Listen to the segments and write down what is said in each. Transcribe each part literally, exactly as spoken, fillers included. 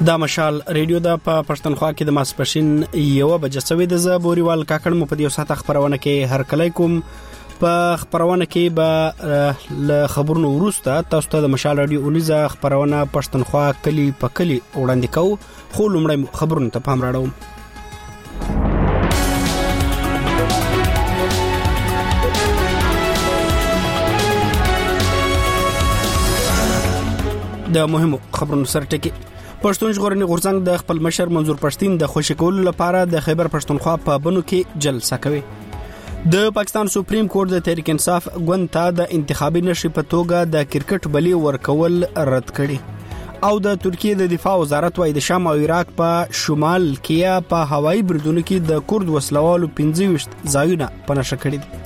دا مشال ریډیو د په پښتونخوا کې د ماسپښین یو بجې سوي د زبوريوال کاکړ مو په دې ساعت خبرونه کې هر کله کوم په خبرونه کې به ل خبرونو ورسته تاسو ته د مشال ریډیو اونیزه خبرونه پښتونخوا کلی په کلی وړاندې کوو خو لومړی خبرونه ته پام راړو. د مهمو خبرونو سره ټکی پښتون ژغورنې غورځنګ د خپل مشر منظور پښتين د خوشی کولو لپاره د خیبر پښتونخوا په بنو کې جلسه کوي. د پاکستان سپریم کورټ د تحریک انصاف ګوند ته د انتخابي نشي په توګه د کرکټ بلی ورکول رد کړي او د ترکیه د دفاع وزارت وايي د شام او عراق په شمال کې په هوایي بریدونو کې د کورد وسلوالو پنځه ویشت ځایونه پنهشه کړي دي.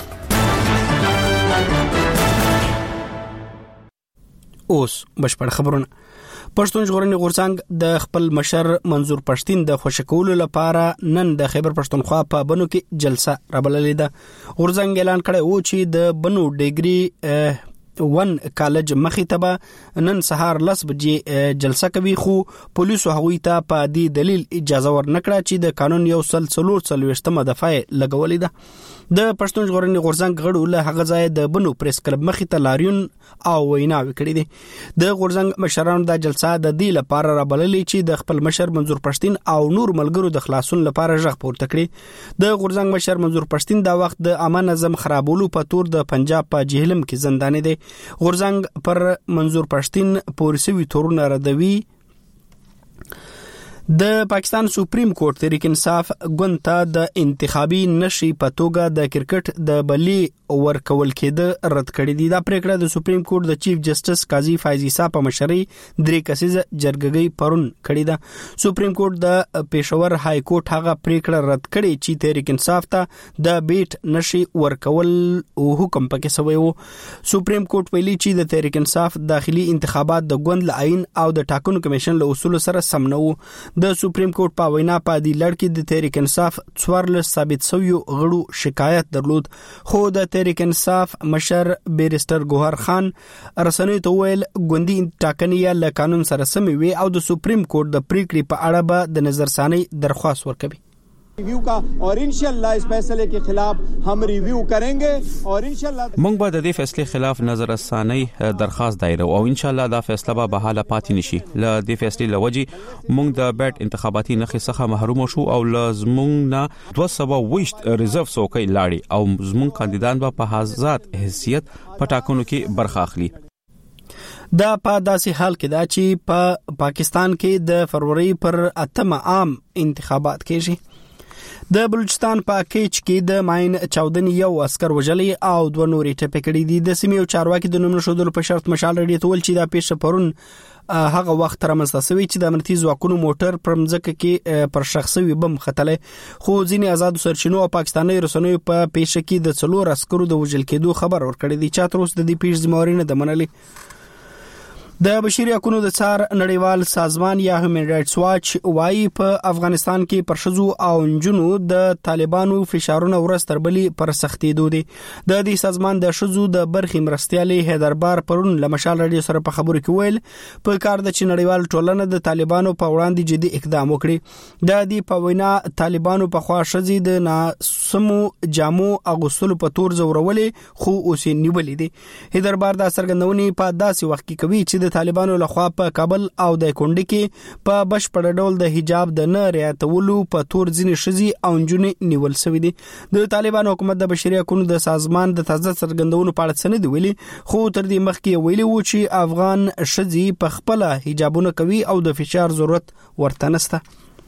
اوس بشپړ خبرونه. پښتون ژغورنې غورځنګ د خپل مشر منظور پښتين د خوشی کولو لپاره نن د خیبر پښتونخوا په بنو کې جلسه رابللې ده. غورځنګ اعلان کړی و چې د بنو ډیګري ون کالج مخې ته به نن سهار لس بجې جلسه کوي خو پولیسو هغوی ته په دې دلیل اجازه ورنکړه چې د قانون یو سل څلور څلوېښتمه دفعه لګولې ده. د پښتون ژغورنې غورځنګ غړو له هغه ځای د بنو پریس کلب مخې ته لاریون او ویناوي کړې دي. د غورځنګ مشرانو د جلسه د دې لپاره رابللې چې د خپل مشر منظور پښتين او نور ملګرو د خلاصون لپاره ژغ پورته کړي. د غورځنګ مشر منظور پښتين دا وخت د عامه نظم خرابولو په تور د پنجاب په جهلم کې زنداني دي. غورځنګ پر منظور پښتين پولیسوي تورونه ردوي. د پاکستان سپریم کورټ تحریک انصاف ګوند ته د انتخابي نشي په توګه د کرکټ د بلی ورکول کېده رد کړی دی. دا پریکړه د سپریم کورټ د چیف جسټس قاضي فایز عیسی په مشرۍ درې کسیزه جرګګۍ پرون کړی ده. سپریم کورټ د پېښور های کورټ هغه پریکړه رد کړی چې تحریک انصاف ته د بیټ نشي ورکول او حکم پکې شوی و. سپریم کورټ ویلي چې د تحریک انصاف داخلي انتخابات د ګوند له عین او د ټاکنو کمیشن له اصول سره سم نه وو. د سپریم کورټ په وینا په دې لړ کې د تحریک انصاف څوارلس ثابت شوی غړو شکایت درلود خو د تحریک انصاف مشر بیرستر ګوهر خان رسنیو ته ویل ګوندی ټاکنې له قانون سره سم وي او د سپریم کورټ د پریکړې په اړه به د نظرثانی درخواست ورکوي. ریویو کا اور انشاءاللہ اس فیصلے کے خلاف ہم ریویو کریں گے اور انشاءاللہ موږ به د دې فیصلې خلاف نظر ثانی درخواست دایره او انشاءالله دا فیصله به بحاله پاتې نشي. ل دې فیصلې لوجي موږ د بیټ انتخاباتي نخې څخه محروم شو او لازمون نه دوه سوه ویشت ریزرو څوکۍ لاړې او زمون کاندیدان به په آزاد حیثیت په ټاکنو کې برخه اخلي. دا په داسې حال کې دا چې په پا پاکستان کې د فروری پر اتمه عام انتخابات کېږي. د بلوچستان په کېچ کې د ماین چاودنې یو عسكر وژلی او دوه نورې ټپي کړي دي. د سیمې او چارواکي د نوم نښودلو په شرط مشال ریډیو ته ویل چې دا پیښه پرون هغه وخت رامنځته شوې چې د امنیتي ځواکونو موټر پر مځکه کې پر شخصي بم ختلی خو ځینې آزاد سرچینو او پاکستاني رسنیو په پیښه کې د څلور عسکرو د وژل کېدو خبر ورکړی دی. چا تر اوسه د دې پیښې ذمہواري نه ده منلې. د بشري حقوقو د څار نړیوال سازمان یا هیومن رائټس واچ وايي په افغانستان کې پر شذو او نجونو د طالبانو فشارونه ورځ تر بلې پر سختېدو دي. د دې سازمان د شذو د برخې مرستيالي حیدربار پرون لمشال رادیو سره په خبرو کې ویل په کار د چې نړیوال ټولنه د طالبانو په وړاندې جدي اقدام وکړي. د دې په وینا طالبانو په خوا شذي د ناسمو جامو اغوستلو په تور زورولې خو اوس نیولې دي. حیدربار د سرګندونې په داسې وخت کې کوي چې د طالبانو لخوا په کابل او د کونډې کې په بشپړ ډول د حجاب د نه رعایتولو په تور ځینې شذي او نجونې نیول شوې دي. د طالبانو حکومت د بشري حقوقو د سازمان د تازه څرګندونو په اړه څه نه دی ویلي خو تر دې مخکې ویلي و چې افغان شذي په خپل حجابونه کوي او د فشار ضرورت ورته نشته.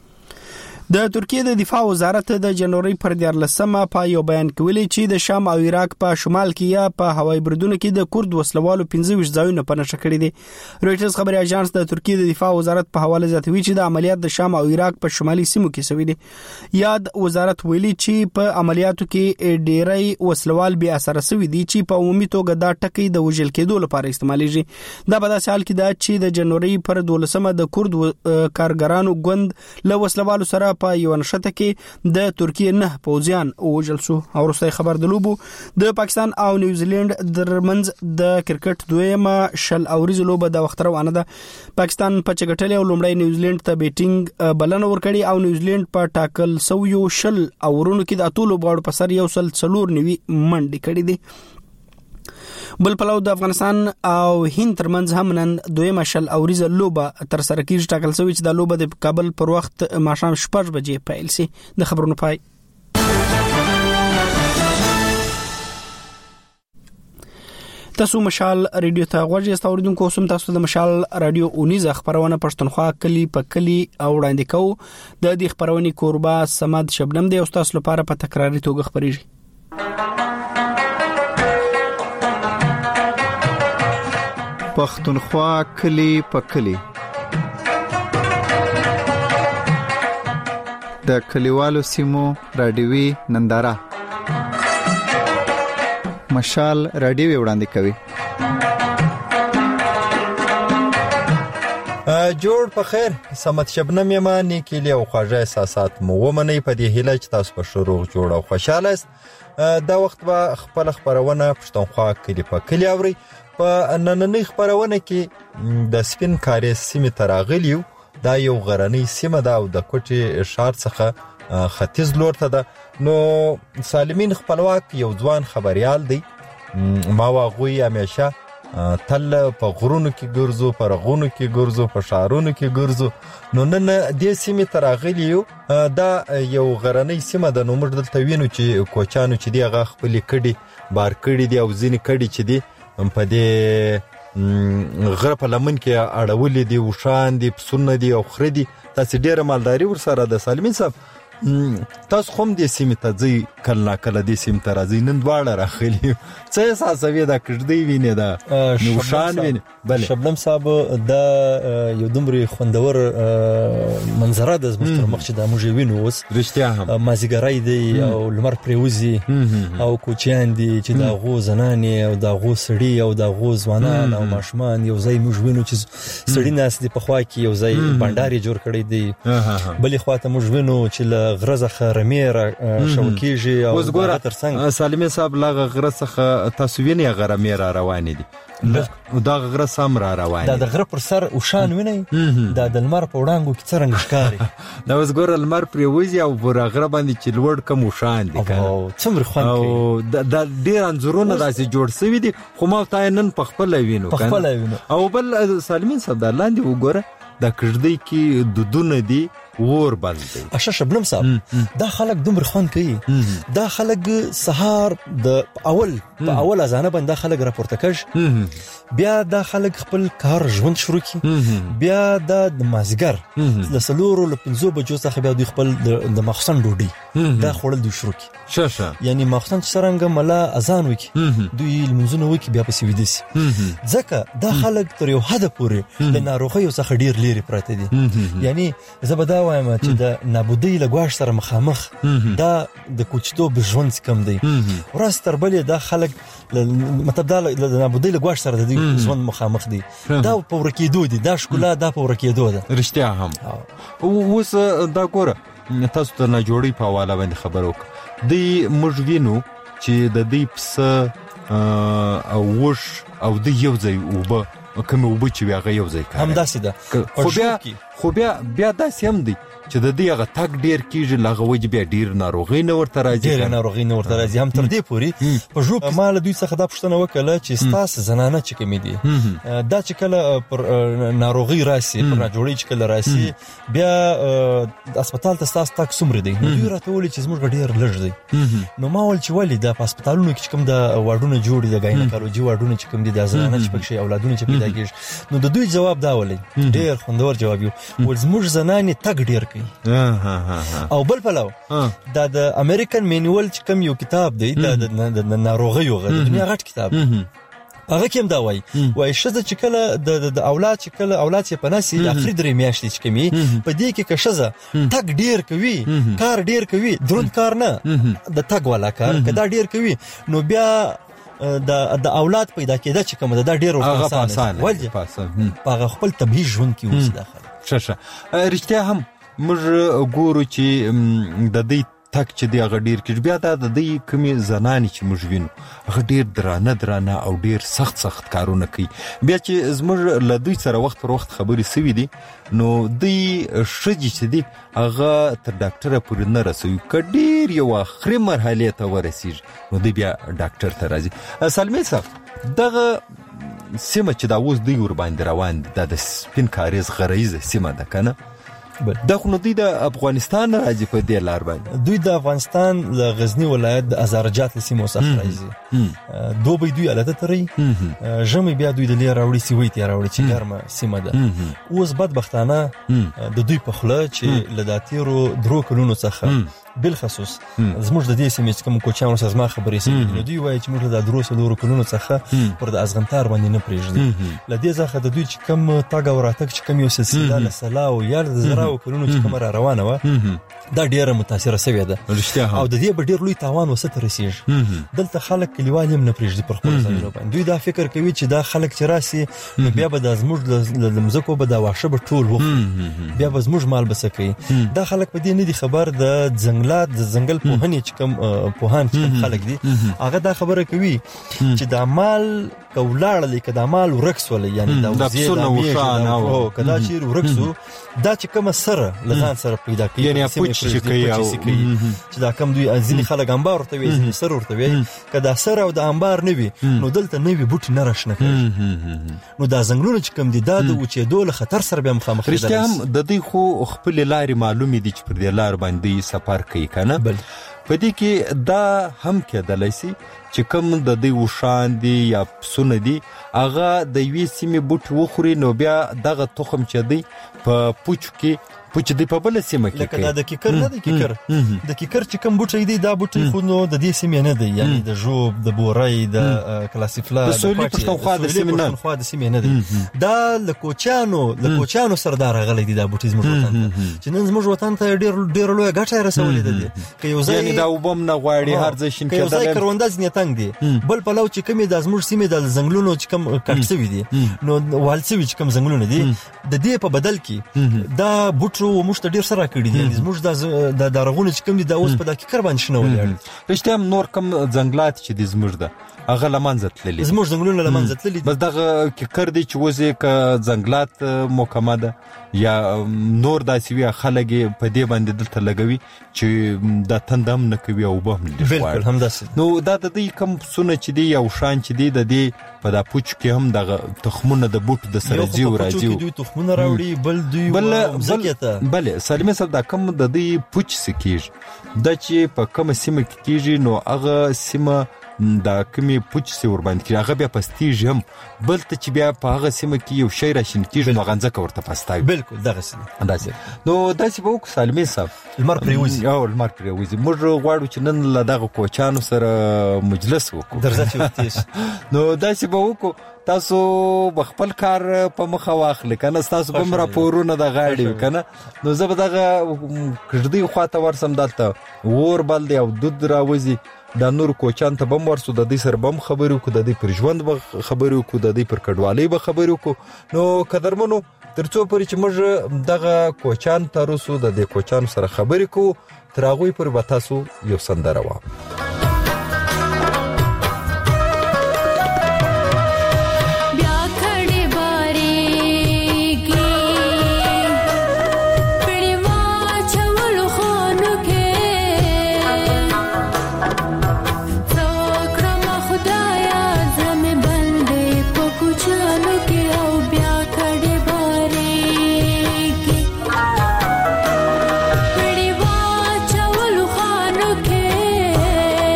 د ترکیه د دفاع وزارت د جنوري پر دیارلسمه په یو بیان کې ویلي چې د شام او عراق په شمال کې یا په هوایي بریدونو کې د کورد وسلوالو پنځه ویشت ځایونه پنهشه کړي دي. رويټرز خبري اژانس د ترکیه د دفاع وزارت په حواله زیاتوي چې د عملیات د شام او عراق په شمالي سیمو کې شوي دي. یاد وزارت ویلي چې په عملیاتو کې ډېری وسلوال بیا اثر شوي دي چې په عمومي توګه دا ټکی د وژل کېدو لپاره استعمالېږي. دا په داسې حال کې ده چې د جنوري پر دولسمه د کورد کارګرانو ګوند له وسلوالو سره په یو نشته کې د ترکیه نه پوځیان وژل شو. او وروستي خبر د لوبو د پاکستان او نیوزیلند درمنځ د کرکټ دویمه شل اوریز لوبه د وخت روانه ده. پاکستان په چګټلې او لومړی نیوزیلند ته بیټینګ بلنه ورکړي او نیوزیلند په ټاکل سویو شل اورونو کې د اتلو باړو په سر یو سل څلور نیوي منډي کړي دي. بل پلو د افغانستان او هند ترمنځ هم نن دویمه شل اوریزه لوبه تر سره کیږي. ټاکل شوی چې د لوبه د کابل پر وخت ماښام شپږ بجې پیل شي. د خبرونو پای. تاسو مشال رادیو ته غوږی استوریدونکو سم تاسو د مشال رادیو اونیزه خبرونه پښتونخوا کلی په کلی او وړاندې کوو. د دې خبرونې کوربه سماد شبنم دی او تاسو لپاره په تکراری توګه خبريږي. پښتونخوا کلی په کلی د کلیوالو سیمو رادیوي ننداره مشال رادیو وړاندې کوي. جوړ په خیر سمت شبنم یما نیکلی او خواږه احساسات مو ومني په دې هیله چې تاسو په شروع جوړ او خوشاله است. دا وخت به خپل خبرونه پښتونخوا کلی په کلی اوري. په نننۍ خبرونه کې د سپین کارې سیمه تراغلیو دا یو غرنۍ سیمه ده او د کوټي شهر څخه ختیځ لور ته ده. نو سالمین خپلواک یو ځوان خبريال دی. ما واغوي همیشه تل په غرونو کې ګرځو، په غونو کې ګرځو، په شهرونو کې ګرځو. نو نن د سیمه تراغلیو دا یو غرنۍ سیمه ده. نو موږ دلته وینو چې کوچانو چې دی هغه خپل کډي بار کړي دي او ځینې کډي چې دی په دې غره په لمن کې اړولې دي، وشان دي، پسونه دي او خره دي. تاسو ډیره مالداري ورسره د سالمین صاحب تاسو کوم دې سیمه ته ځي کله کله دې سیمه ته راځي نن دواړه راخلي څه احساسوي دا کړدی ویني دا نوشان ویني. بله شبنم صاحب دا یو دومره خوندور منظره د زموږ مخ چې د موږ وینو اوس رښتیا هم مازیګرای دی او لمر پریوزي او کوچیان دي چې دا غو زنانې او دا غو سړی او دا غو ځوانان او ماشومان یو ځای موږ وینو چې سړی ناس دي په خوا کې یو ځای بنداري جوړ کړی دی. بلې خواته موږ وینو چې غرزه خرمیر شوکیږي او ترڅنګ سالمین صاحب لاغه غرزه تاسو ویني غرمیر روان دي او دا غره سم را روان دا د غره پر سر او شان ویني دا د لمر په وړاندو کې څنګه ښکاري. دا اوس ګور لمر پر وځي او پر غره باندې چې لوړ کوم شان دي او څومره خوند کوي او د ډیر انزورونه داسې جوړ شوی دي. خو ما ته نن په خپل وینو په خپل وینو او بل سالمین صاحب دا لاندې وګوره دا کړدی کې دودونه دي ور باندې اشه شبنم صاحب دا خلک دومره خوان کوي. دا خلک سهار د اول په اول اذان باندې خلک راپورته کوي، بیا دا خلک خپل کار ژوند شروع کوي، بیا د مازګر د سلورو ل پنځو بجو څخه بیا د خپل د مخصن ډوډۍ دا خورل د شروع کوي. شاشه یعنی مخصن څنګه ملا اذان وکي دوی لمنځونه وکي بیا پسې ودی سي. ځکه دا خلک تر یو حد پورې د ناروغي څخه ډیر لري پراته دي. یعنی زبدا وایم چې د نابودی لګواش سره مخامخ دا د کوچتوب ژوند کم دی. ورځ تر بلې دا خلک مطلب دا د نابودی لګواش سره د ژوند مخامخ دي. دا په ورکیدو دي، دا شکولا دا په ورکیدو ده. رښتیا هم اوس دا ګوره تاسو ته نه جوړی په حواله باندې خبرو دی موږ وینو چې د دې پس او وش او د یو ځای وبه کوم وبه چې هغه یو ځای کوي هم داسې ده. خو بیا خو بیا بیا داسې هم دی چې د دې هغه تک ډیر کیږي لغه وجه بیا ډیر ناروغي نه ورته راځي ډیر ناروغي نه ورته راځي. هم تر دې پوري په ژوب مال دوی څخه دا پښتنه وکړه چې ستاسو زنانه چې کوم دي دا چې کله پر ناروغي راسي پر جوړی چې کله راسي بیا هسپتال ته ستاسو تک سمره دي. دوی راته ولي چې زموږ ډیر لږ دي. نو ما ول چې ولې د هسپتالونو کې کوم د واډونه جوړي د ګاینکالوجي واډونه چې کوم دي د زنانه چې پکې اولادونه چې پیدا کیږي. نو د دوی جواب دا ولې ډیر خوندور جواب یو ول زموږ زنانه تک ډیر او بل پلو دا د امریکن مینوال چې کوم یو کتاب دی د ناروغیو غو د دنیا غټ کتاب هغه کوم دا وای وای شزه چې کله د اولاد چې کله اولاد یې پناسي د افرید درې میاشتې چې کمی په دې کې که شزه تک ډیر کوي کار ډیر کوي دروند کار نه د تک والا کار کدا ډیر کوي نو بیا د د اولاد پیدا کېده چې کوم دا ډیر آسان ولې په خپل طبيعي ژوند کې اوس داخله ششه رښتیا هم موږ ګورو چې د دې تک چې دی هغه ډیر کې بیا دا د دې کمی زنانې چې موږ وینو هغه ډیر درانه درانه او ډیر سخت سخت کارونه کوي. بیا چې زموږ له دوی سره وخت پر وخت خبرې سوي دي نو دوی ښځې چې دي هغه تر ډاکټره پورې نه رسوي، که ډیر یو آخري مرحلې ته ورسیږي نو دوی بیا ډاکټر ته راځي. سلمې صاحب دغه سیمه چې دا اوس دوی ورباندې روان دي دا د سپین کاریز غرایزه سیمه ده که نه؟ دا خو نو دوی د افغانستان راځي په دې لار باندې. دوی د افغانستان له غزنی ولایت د ازارجات سیمو څخه راځي. دوبی دوی الته تري ژمي بیا دوی د لیر راوړي سوي ته راوړي چې ګرمه سیمه ده. اوس بدبختانه د دوی په خله چې لداتیرو درو کلونو څخه بالخصوص زموږ د دې سیمې کوم کوچانو سره زما خبرې سي دوی وایي چې موږ د درو سلورو کلونو څخه پر د ازغنتار باندې نه پریږدي. لدې ځخه د دوی چې کوم تاګ او راتګ چې کوم یو سلسله لسلا او یار د زراو کلونو چې کوم را روانه و دا ډیره متاثره شوې ده او د دې به ډیر لوی تاوان وسته رسیږي. دلته خلک کلیوال هم نه پریږدي پر خپل ځای باندې. دوی دا فکر کوي چې دا خلک چې راسي نو بیا به د زموږ د مزکو به دا واښه به ټول وخوري، بیا به زموږ مال بسکي. دا خلک په دې نه دي خبر د ځنګلات د ځنګل پوهنې چې کوم پوهان چې خلک دي هغه دا خبره کوي چې دا مال کولاړ لیک دا مال ورکسول یعنی دا وزیدا میشه او کدا چې ورکسو دا چې کوم سره لغان سره پیدا کوي یعنی پوچ چې کوي چې دا کوم دوی ځینې خلک انبار ورته وي ځینې سره ورته وي کدا سره او د انبار نه وي نو دلته نه وي بوټي نه راشنه کوي. نو دا ځنګلونه چې کوم دي دا د اوچېدو له خطر سره به مخامخ دي. رښتیا هم د دې خو خپل لارې معلومې دي چې پر دې لار باندې سفر کوي کنه. په دې کې دا هم کېدلی سي چې کوم د دې وشان دي یا پسونه دي هغه د یوې سیمې بوټ وخوري نو بیا دغه تخم چې دی په پوچ کې پوچ دی په بل سیمه کې لکه دا د کیکر نه دی کیکر د کیکر چې کوم بوټي دی دا بوټي خو نو د دې سیمې نه دی یعنی د جوب د بورای د کلاسیفلا د سولې پښتونخوا د سیمې نه پښتونخوا د سیمې نه دی. دا د کوچانو د کوچانو سردار غلې دي دا بوټي زموږ وطن چې نن زموږ وطن ته ډیر ډیر لوی ګټه رسولې ده. که یو ځای یعنی دا وبم نه غواړي هر ځای شین کېدل یو ځای کرونداز نه تنگ دي بل په لو چې کومې د زموږ سیمې د ځنګلونو چې کوم کټسوي دي نو والسوي چې کوم ځنګلونه دي د دې په بدل کې دا بوټو مشت ډیر سره کړی دي زموږ د دارغونه چې کوم دي دا اوس په دقیق کر باندې شنه ولې رښتیا نور کوم ځنګلات چې دي زموږ ده هغه لمنځه تللي زموږ ځنګلونه لمنځه تللي بس دغه کر دي چې وځي ک ځنګلات محکمه ده یا نور داسې وی خلک په دې باندې دلته لګوي چې دا تندم نه کوي او به بالکل هم داسې. نو دا د دې کم سونه چې دی او شان چې دی د دې په دا پوچ کې هم دغه تخمونه د بوټ د سره جیو راځي دوی تخمونه راوړي بل دوی مزکیته بل سلمې صاحب دا کم د دې پوچ سکیږي د چې په کوم سیمه کې کیږي نو هغه سیمه دا کمی پوچ سی ور باندې کیږي هغه بیا پستیږي هم بل ته چې بیا په هغه سیمه کې یو شی راشین کیږي نو غنځه ورته پستای بالکل دغه سی اندازه نو داسې به وک سلمې صاحب المر پریوزي او المر پریوزي موږ غواړو چې نن له دغه کوچانو سره مجلس وکړو درځه چې نو داسې به وک تاسو بخپل کار په مخه واخلې کنه تاسو کوم راپورونه د غاړي کنه نو زه به دغه کړدی خواته ورسم دلته ور بل دی او دود راوځي دا نور کوچان ته بم ورسو د دې سر بم خبرو کو د دې پر ژوند به خبرو کو د دې پر کډوالۍ به خبرو کو نو قدرمنو ترڅو پرې چې موږ دغه کوچان ترسو د دې کوچان سره خبرې کو تراغوي پر وتاسو یو سندره وا के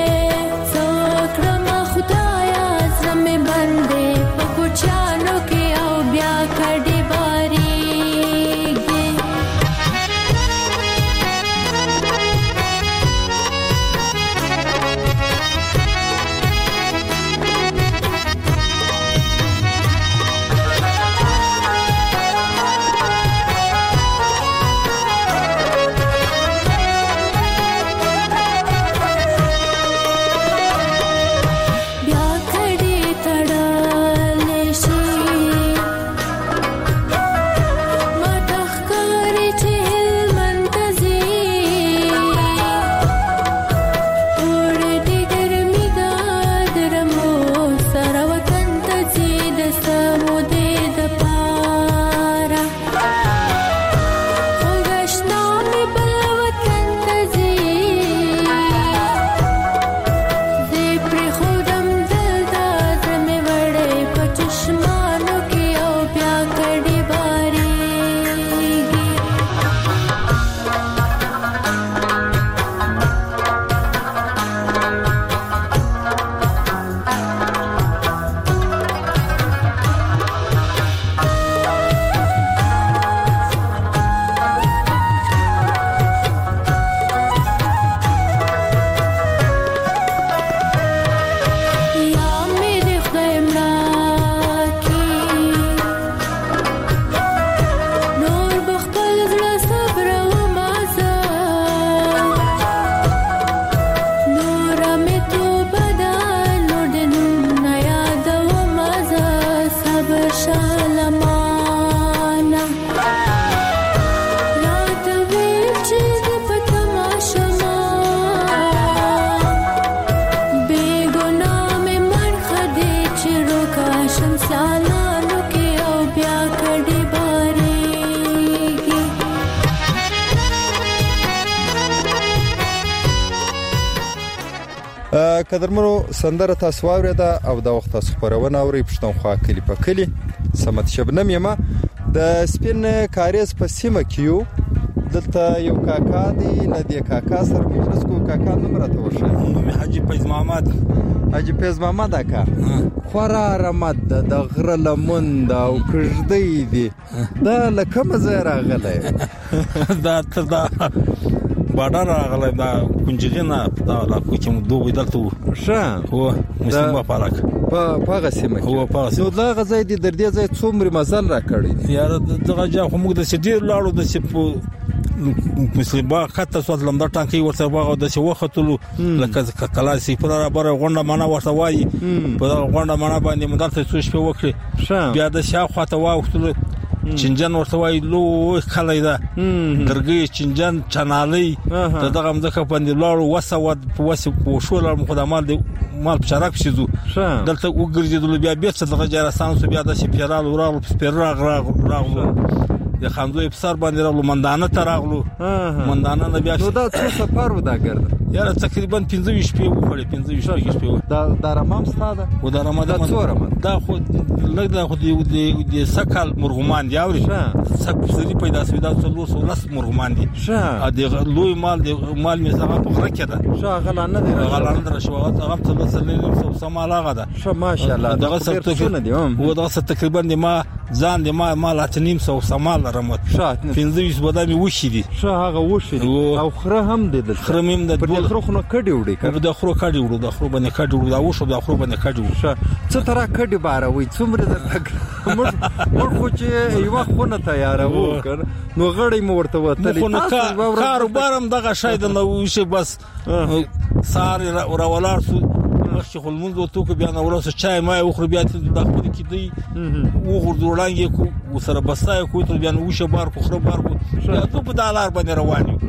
قدرمنو سندره تاسو واورېده او د وخت تاسو خبرونه اوري پښتونخوا کلی په کلی سمت شبنم یما د سپین کاریز په سیمه کې یو دلته یو کاکا دی نه دی کاکا سره مجلس کو کاکا نوم راته وشه نوم حاجی فیض محمد حاجی فیض محمد اکا خورا رمد د غره لمند او کژدی دی دا لکه مزه راغله دا تر دا باډر راغله دا کنجرینا دا لا کوچم دوه دلته شه هو مسلمان پارک په پاغه سیمه هو پاغه نو دا غزای دی در دې ځای څومره مزل را کړی یار دغه جا خو موږ د سډیر لاړو د سپ مسلمان خطه سوت لمدا ټانکی ورته واغ د څه وختلو لکه کلاسي پر بره غونډه معنا ورته وایي په غونډه معنا باندې مدرسه څه شپه وکړي بیا د شاخواته واختلو چنجن ورته وایي لو خلای دا درګي چنجن چنالي دغه مځکه باندې لاړو وسود وسو شو لار مخدمات مال شرک شيزو دلته وګرځیدل بیا بیا څه دغه جرسان سو بیا د شپیرال وراغلو سپیرال راغلو د خاندوی په سر باندې راغلو مندانه ته راغلو مندانه نه بیا نو دا څه سفر و دا ګرځ یاره تقریبا پنځه شپې وکړې پنځه شپې دا د رمام ستاده و دا رمضان دا خو لږ دا خو د سکل مرغمان دی اوري سک سری پیدا سوي دا څلور سو لس مرغمان دي ا د لوی مال د مال می زغه په غره کې ده شا غلانه دي غلانه در شو هغه ته لسلې سو سمالاغه ده ش ماشاء الله دغه څه دي و دا څه تقریبا د ما ځان د ما مال اتنیم سو سمال رمت شات پنځه بدامي وشي دي ش هغه وشي او خره هم دي د خره مم د خره خو نو کډي وړي کړه د خرو کډي وړو د خرو باندې کډي وړو دا وشو د خرو باندې کډي وړو څه ترا کډي باروي څومره درته موږ موږ خو چې یو وخت خونه تیار وو کړ نو غړې مو ورته وته تاسو کاروبارم دغه شای د نو شي بس سار راولار سو مخکې خلمون دوه کو بیا نو ورسره چای ما وخر بیا د خپل کې دی وګور جوړانګي کو وسره بسای کو ته بیا نو وشه بار کو خره بار کو بیا ته په دالار باندې روان یو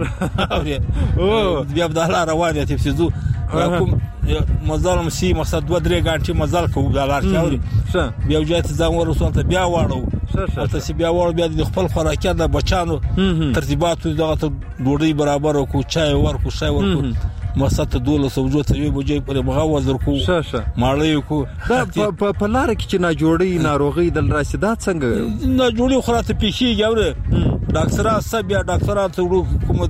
بیا په دالار روان یو ته سيزو کوم مزالم سي مقصد دوه درې غانټي مزال کو دالار چاوري بیا وجات ځان ورسول ته بیا واړو ته سی بیا وړ بیا د خپل خوراکي د بچانو ترتیبات دغه ډوډۍ برابر کو چای ورکو شای ورکو مسات دوله سوجو ته یو بجې پر مغاوز ورکو ماړی کو دا په لار کې چې نه جوړي ناروغي دل راشدات څنګه نه جوړي خراته پیخي یاوره ډاکټرا سب یا ډاکټرا ته کوم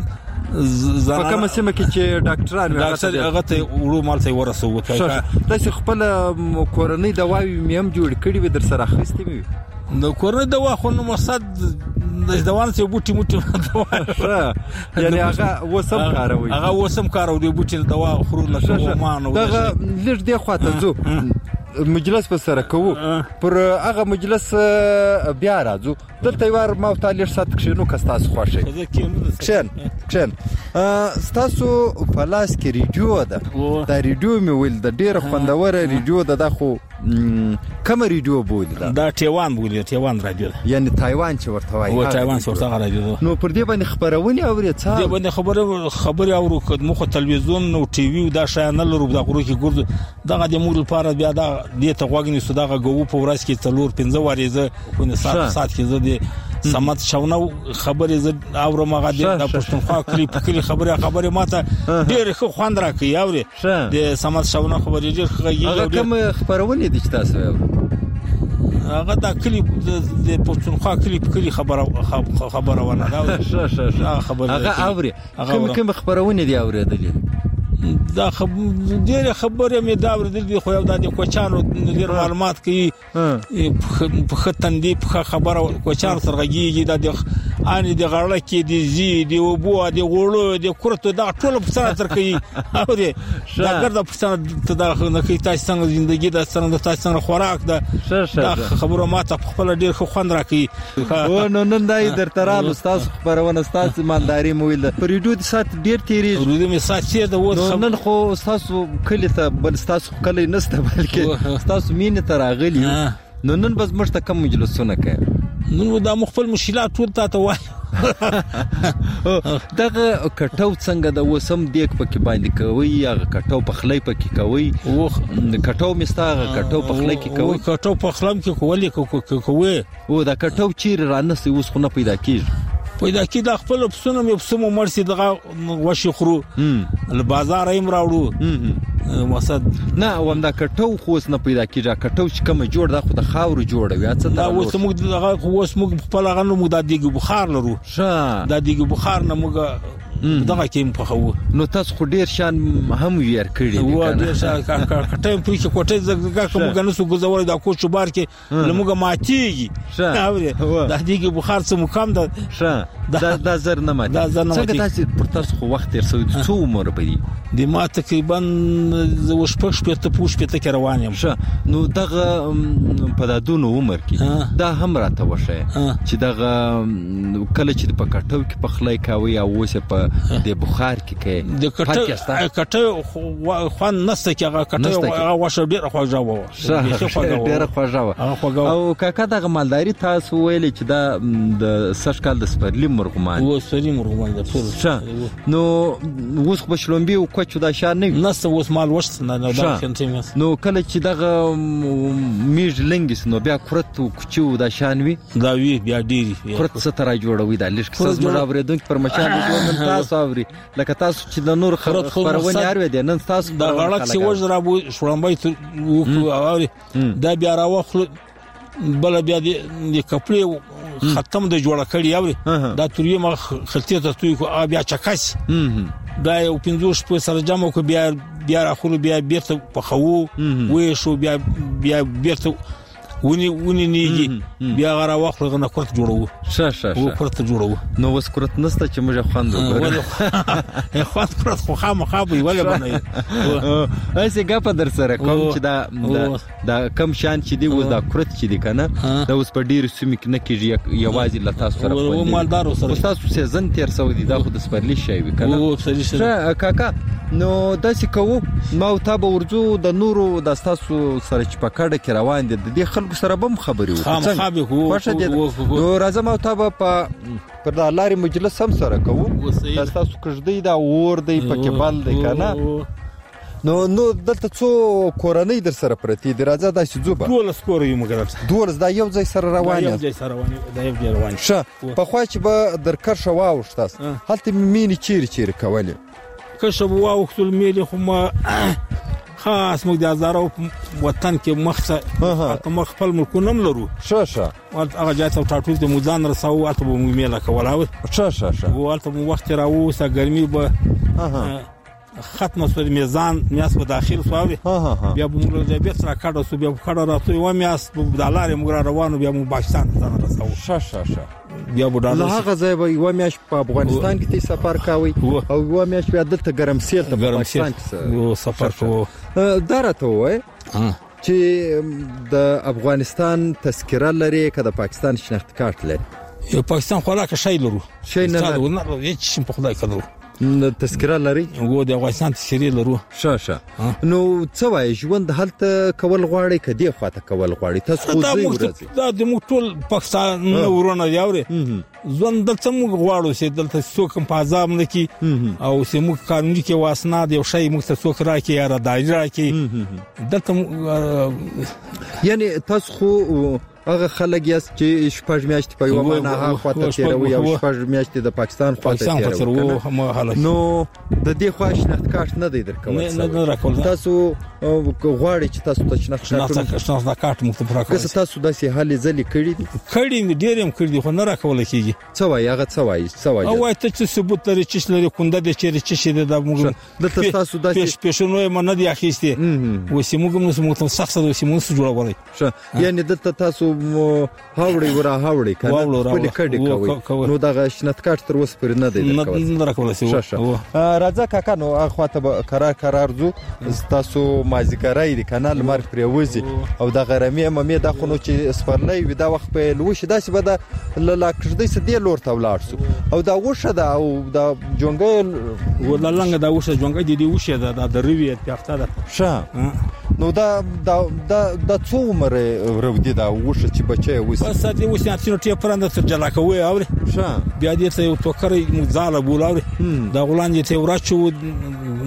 په کومه سیمه کې چې ډاکټران ډاکټر هغه ته ورو مال ته ورسو ته تاسو خپل کورنۍ دواوی میم جوړ کړی و در سره اخیستې وي نو کورنۍ دوا خو نو مقصد د دوان څه بوټي موټي دوا یعنی هغه وسم کاروي هغه وسم کاروي بوټي دوا خورو نه مان دغه لږ دی خواته زو مجلس په سره کوو پر هغه مجلس بیا راځو دلته یوار ما تعالی سات کښینو کستاس خوښه کښن کښن ستاسو پلاس کې ریډیو ده دا ریډیو مې ویل د ډیره خوندوره ریډیو ده د خو کوم ریډیو بولی دا دا تایوان بولی تایوان رادیو یعنی تایوان چې ورته وایي او تایوان چې ورته رادیو نو پر دې باندې خبرونه اوري څه دې باندې خبره خبره اورو کډمو خو تلویزیون نو ټي وي دا شانل لرو دا غوړو کې ګورځ دغه د مور لپاره بیا دا دې ته غوګنی سوداغه غو په ورځ کې څلور پنځه وریزه په سات سات کې زه دې سمات شاونه خبره ز اورو مغه د پښتونخوا کلیپ کلی خبره خبره ماته ډېر خو خوند راکې اوري د سمات شاونه خبره ډېر خغې هغه کوم خبرونه دي چې تاسو هغه دا کلیپ د پښتونخوا کلیپ کلی خبره خبره ونه دا خبره هغه اوري کوم کوم خبرونه دي اورېدلې دا خبر ډېر خبره مې دا ورته دي خو یو د کوچانو ډېر معلومات کوي په ختندې په خبره کوچان سرغږیږي د ان د غړل کې دي زی دی وبو دی غړو دی کورته دا ټول په سره تر کوي او دی دا ګرځه په سره ته دا نه کوي تاسو څنګه ژوندۍ د څنګه تاسو څنګه خوراک ده دا خبره ماته خپل ډېر خو خوند راکړي او نو نن دای در ترال استاد خبرونه استاد ایمانداری مو ویل پر یوډ سات ډېر تیری ورودې می سات چې د و نن خو تاسو کلی ته بل تاسو کلی نسته بلکې تاسو مين ته راغلی نو نن بس مرته کم مجلسونه کوي نو دا مخفل مشکلات ټول ته وای دغه کټو څنګه د وسم دیک پکې باندې کوي یا کټو پخلی پکې کوي او کټو مستاغه کټو پخلی کې کوي کټو پخلم کې کولې کوي او دا کټو چیر رانه سي اوس خو نه پیدا کیږي پیدا کی د خپل پسونه مې پسمو مرسي دغه وشي خرو له بازار ایم راوړو وسط نه ومدا کټو خوس نه پیدا کیږي کټو چې کوم جوړ دا خو د خاور جوړوي اڅه دا اوس موږ دغه اوس موږ خپل غنو موږ د دیګ بخار لرو ښه د دیګ بخار نه موږ دغه کې په خو نو تاسو خو ډیر شان هم ویر کړی دی کنه ډیر شان کټه په کې کوټه زګه کوم غنو سو گزول دا کوچ بار کې لمغه ماتيږي د دیګ بخار څخه مقام ده ښه دا د زر نه ماتي دا زر نه ماتي څنګه تاسو پر تاسو خو وخت تر څو څو عمر پدې د ما تقریبا زو شپږ پته پوښ پته کې روان یم ښه نو دغه په دادونو عمر کې دا هم راته وشه چې دغه کله چې په کټو کې په خلای کاوي او اوسه په د بخار کې کې د کټه کټه خوان نسته کې هغه کټه هغه واشه ډیره خوږه و ډیره خوږه او کاکا دغه مالداري تاسو ویل چې دا د سشکال د سپرلی مرغمان و سپرلی مرغمان د ټول نو اوس په شلومبي او کوچ دا شان نه نسته اوس مال وشت نه نه دا کنټینیوس نو کله چې دغه میج لنګس نو بیا کرت او کوچو دا شان وی دا وی بیا ډیری کرت ستاره جوړوي دا لږ کس مړاورې دونکو پر مشان جوړ تاسو اوري لکه تاسو چې د نور خبرونه اوري د نن تاسو د غړک سی وژ را بو شړمبای ته اوري دا بیا راوخل بل بیا د کپړې ختم د جوړه کړی اوري دا تورې ما خلتي ته توي کو بیا چکاس دا یو پنځوس په سره جمع کو بیا بیا راخلو بیا بیرته په خو وې شو بیا بیا بیرته ونی ونی نیږي بیا غره وخت غنه کورت جوړو شه شه شه کورت جوړو نو وس کورت نسته چې موږ خواندو ولې خواند کورت خو خامہ خابي ولې باندې ایسه ګپ در سره کوم چې دا دا کم شان چې دی و دا کورت چې دی کنه دا اوس په ډیر سیمه کې نه کیږي یوازې لتا سره و مالدار سره تاسو سیزن تیر سو دی دا خو د سپرلی شي وی کنه او سړي سره کاکا نو داسې کوو ما ته به ورځو د نورو د تاسو سره چې پکړه کې روان دي د خلکو سره بم خبري وو خامخابه هو نو راځم او ته په پر د لاري مجلس هم سره کوو تاسو کړدی دا ور دی پکې بل دی کنه نو نو دلته څو کورنۍ در سره پرتی دی راځه دا چې زوبه ټول سکور یو مګر دولس دا یو ځای سره روان یو ځای سره روان دا یو ځای روان شه په خوا چې به درکر شوا وشتاس هلته مینی چیر چیر کولی که شو واو خپل میلی خو ما خاص موږ د هزارو وطن کې مخه مخ خپل ملکونه لرو شه شه هغه ځای ته ټاټول د موزان رساو البته به موږ میله کولاو شه شه شه والته مو وخت راو سا ګرمي به ختمه سو میزان میاس په داخل سواري بیا موږ د بیت را کډو سو بیا کډو راته و میاس په دالار موږ روانو بیا مو پاکستان ته رساو شه شه شه بیا بډاله هغه ځای به یو میاش په افغانستان کې سفر کاوي او یو میاش بیا دلته ګرمسیر ته پاکستان کې سفر کوو درته وای چې د افغانستان تذکره لري که د پاکستان شناخت کارت لري یو پاکستان خو لا که شی لرو شی نه لرو هیڅ په خدای کړو تذکره لري وګو د افغانستان تذکره لرو شه شه نو څه وای ژوند هلته کول غواړي کدي خواته کول غواړي تاسو خو زی ورځي دا د موږ ټول پاکستان ورونه یاوري ژوند دلته موږ غواړو چې دلته څوک په عذاب نه کی او چې موږ قانوني کې واسنه دی او شی موږ ته څوک راکې یا را دایره کې دلته یعنی تاسو خو هغه خلک یاست چې شپږ میاشتې په یو معنا هغه خواته تیروي او شپږ میاشتې د پاکستان خواته تیروي نو د دې خوا شناخت کارت نه دی درکول نه نه راکول تاسو غواړئ چې تاسو ته شناخت کارت مو ته راکول تاسو داسې حالې ځلې کړې دي کړې ډېر هم کړې خو نه راکول کیږي څه وایي هغه څه وایي څه وایي او وایي ته ثبوت لري چې لري کونده د چیرې چې شه د موږ د تاسو داسې پېښنوي منه دی اخیسته و سیموږ موږ موږ سخت د سیموږ جوړولای یعنی دلته تاسو هاوړي ورا هاوړي کنه خپل کډي کوي نو دا شناخت کارت تر اوسه پر نه دی نه راکول شي راځه کاکا نو اخواته قرار قرار زو تاسو مازیګرای دی کنه لمر پر وځي او د غرمې ممه د خونو چې سپرلې وي دا وخت په لوش داسې به د لاکړدې سدي لور ته ولاړ سو او دا وشه دا او دا جونګل وللنګ دا وشه جونګ دي دی وشه دا د ریوی په اخته ده شه نو دا دا د څو عمر ورودي دا وشه چې بچي وس بس دې وسه چې ټی پرند تر جلا کوي او شه بیا دې ته یو توکر مزاله بولاوري دا غلان دې ته ورچو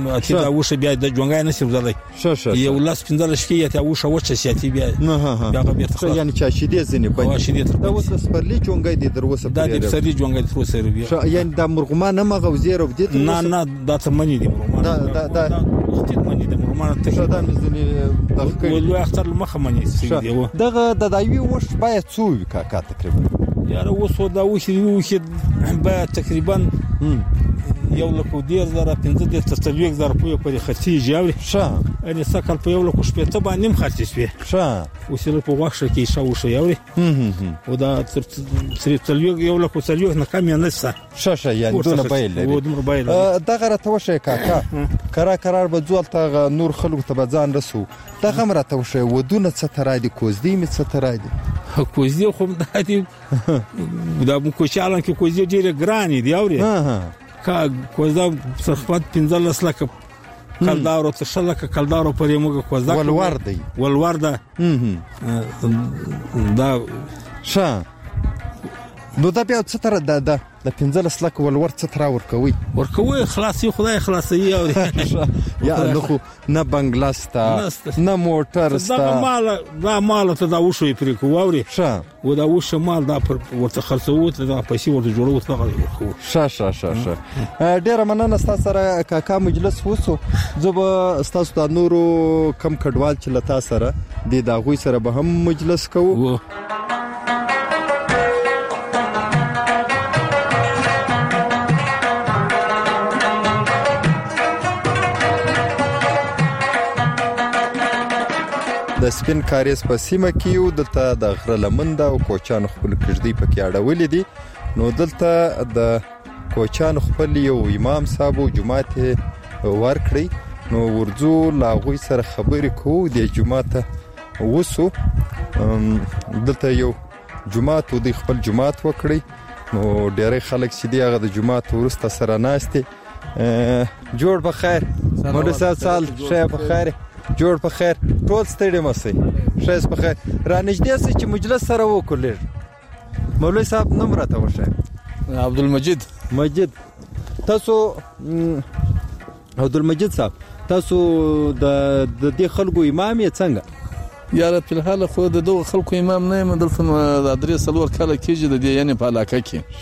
چې دا وشه بیا د جونګای نشي وځلای شه شه یو لاس پنځل شکی ته وشه وچه سیاتي بیا نه ها ها بیا بیرته یعنی چا شیدې زنه بند دا اوس سپرلی جونګای دي دروسه دا د سپرلی جونګای دروسه بیا یعنی د مرغمان نه مغوزیر او دي نه نه دا ته منی دي مرغمان دا دا دا وخت منی دي مرغمان ته دا مزنه د ولو اختر مخه منی سي دی دغه د دایوي وش باید څو کاکا تقریبا یاره اوس دا وش وش باید تقریبا یو لکه ډیر زره پنځه د تستویک زره په پرې خرڅي جوړ شه ان سکل په یو لکه شپه ته باندې نیم خرڅ شي شه وسیله په واښه کې شاو شو یوري او دا تر تر تلویک یو لکه تلویک نه کم نه څه شه شه یعنی دونه بیل لري دغه راته وشه کاکا کرا قرار به ځول ته نور خلکو ته بځان رسو دغه راته وشه ودونه څه ترادي کوزدي می څه ترادي کوزدي خو د دې دا مو کوچالان کې کوزدي ډیره ګرانی دی اوري ها کا کوزدا صرفات پنځل لکه کلدارو ته شلکه کلدارو پرې موږ کوزدا ولور دی ولور ده دا شه نو دا بیا څه تر دا دا د پنځل لکه ولور څه تر ورکوي ورکوي خلاصي خدای خلاصي او یا نو خو نه بنگلاستا نه موټر ستا دا مال دا مال ته دا وشوي پرې کووري شه و دا وش مال دا پر ورته خرڅو ته دا پیسې ورته جوړو ته ورکو شه شه شه شه ډیر مننه تاسو سره کاکا مجلس وسو زب تاسو د نورو کم کډوال چې لتا سره د داغوي سره به هم مجلس کوو د سپین کاریز په سیمه کې یو دلته د غره لمن او کوچان خپل کړدی پکې اړولې دي نو دلته د کوچان خپل یو امام صاحب جمعه ور کړی نو ورځو لاغوي سره خبرې کوو د جمعه وسو دلته یو جمعه د خپل جمعه وکړي نو ډېر خلک چې دی هغه د جمعه ورسته سره ناشته جوړ په خیر مولوی صاحب سال شه په خیر جوړ په خیر ټول ستړي مسئ شایس په خیر را نږدې سي چې مجلس سره وکړل مولوی صاحب نوم راته وشه عبدالمجید مجید تاسو عبدالمجید صاحب تاسو د د خلکو امام یې څنګه یاره په الحال خو د دوه خلکو امام نه یم دلته د درې سلور کاله کېږي د دې یعنی په علاقه کې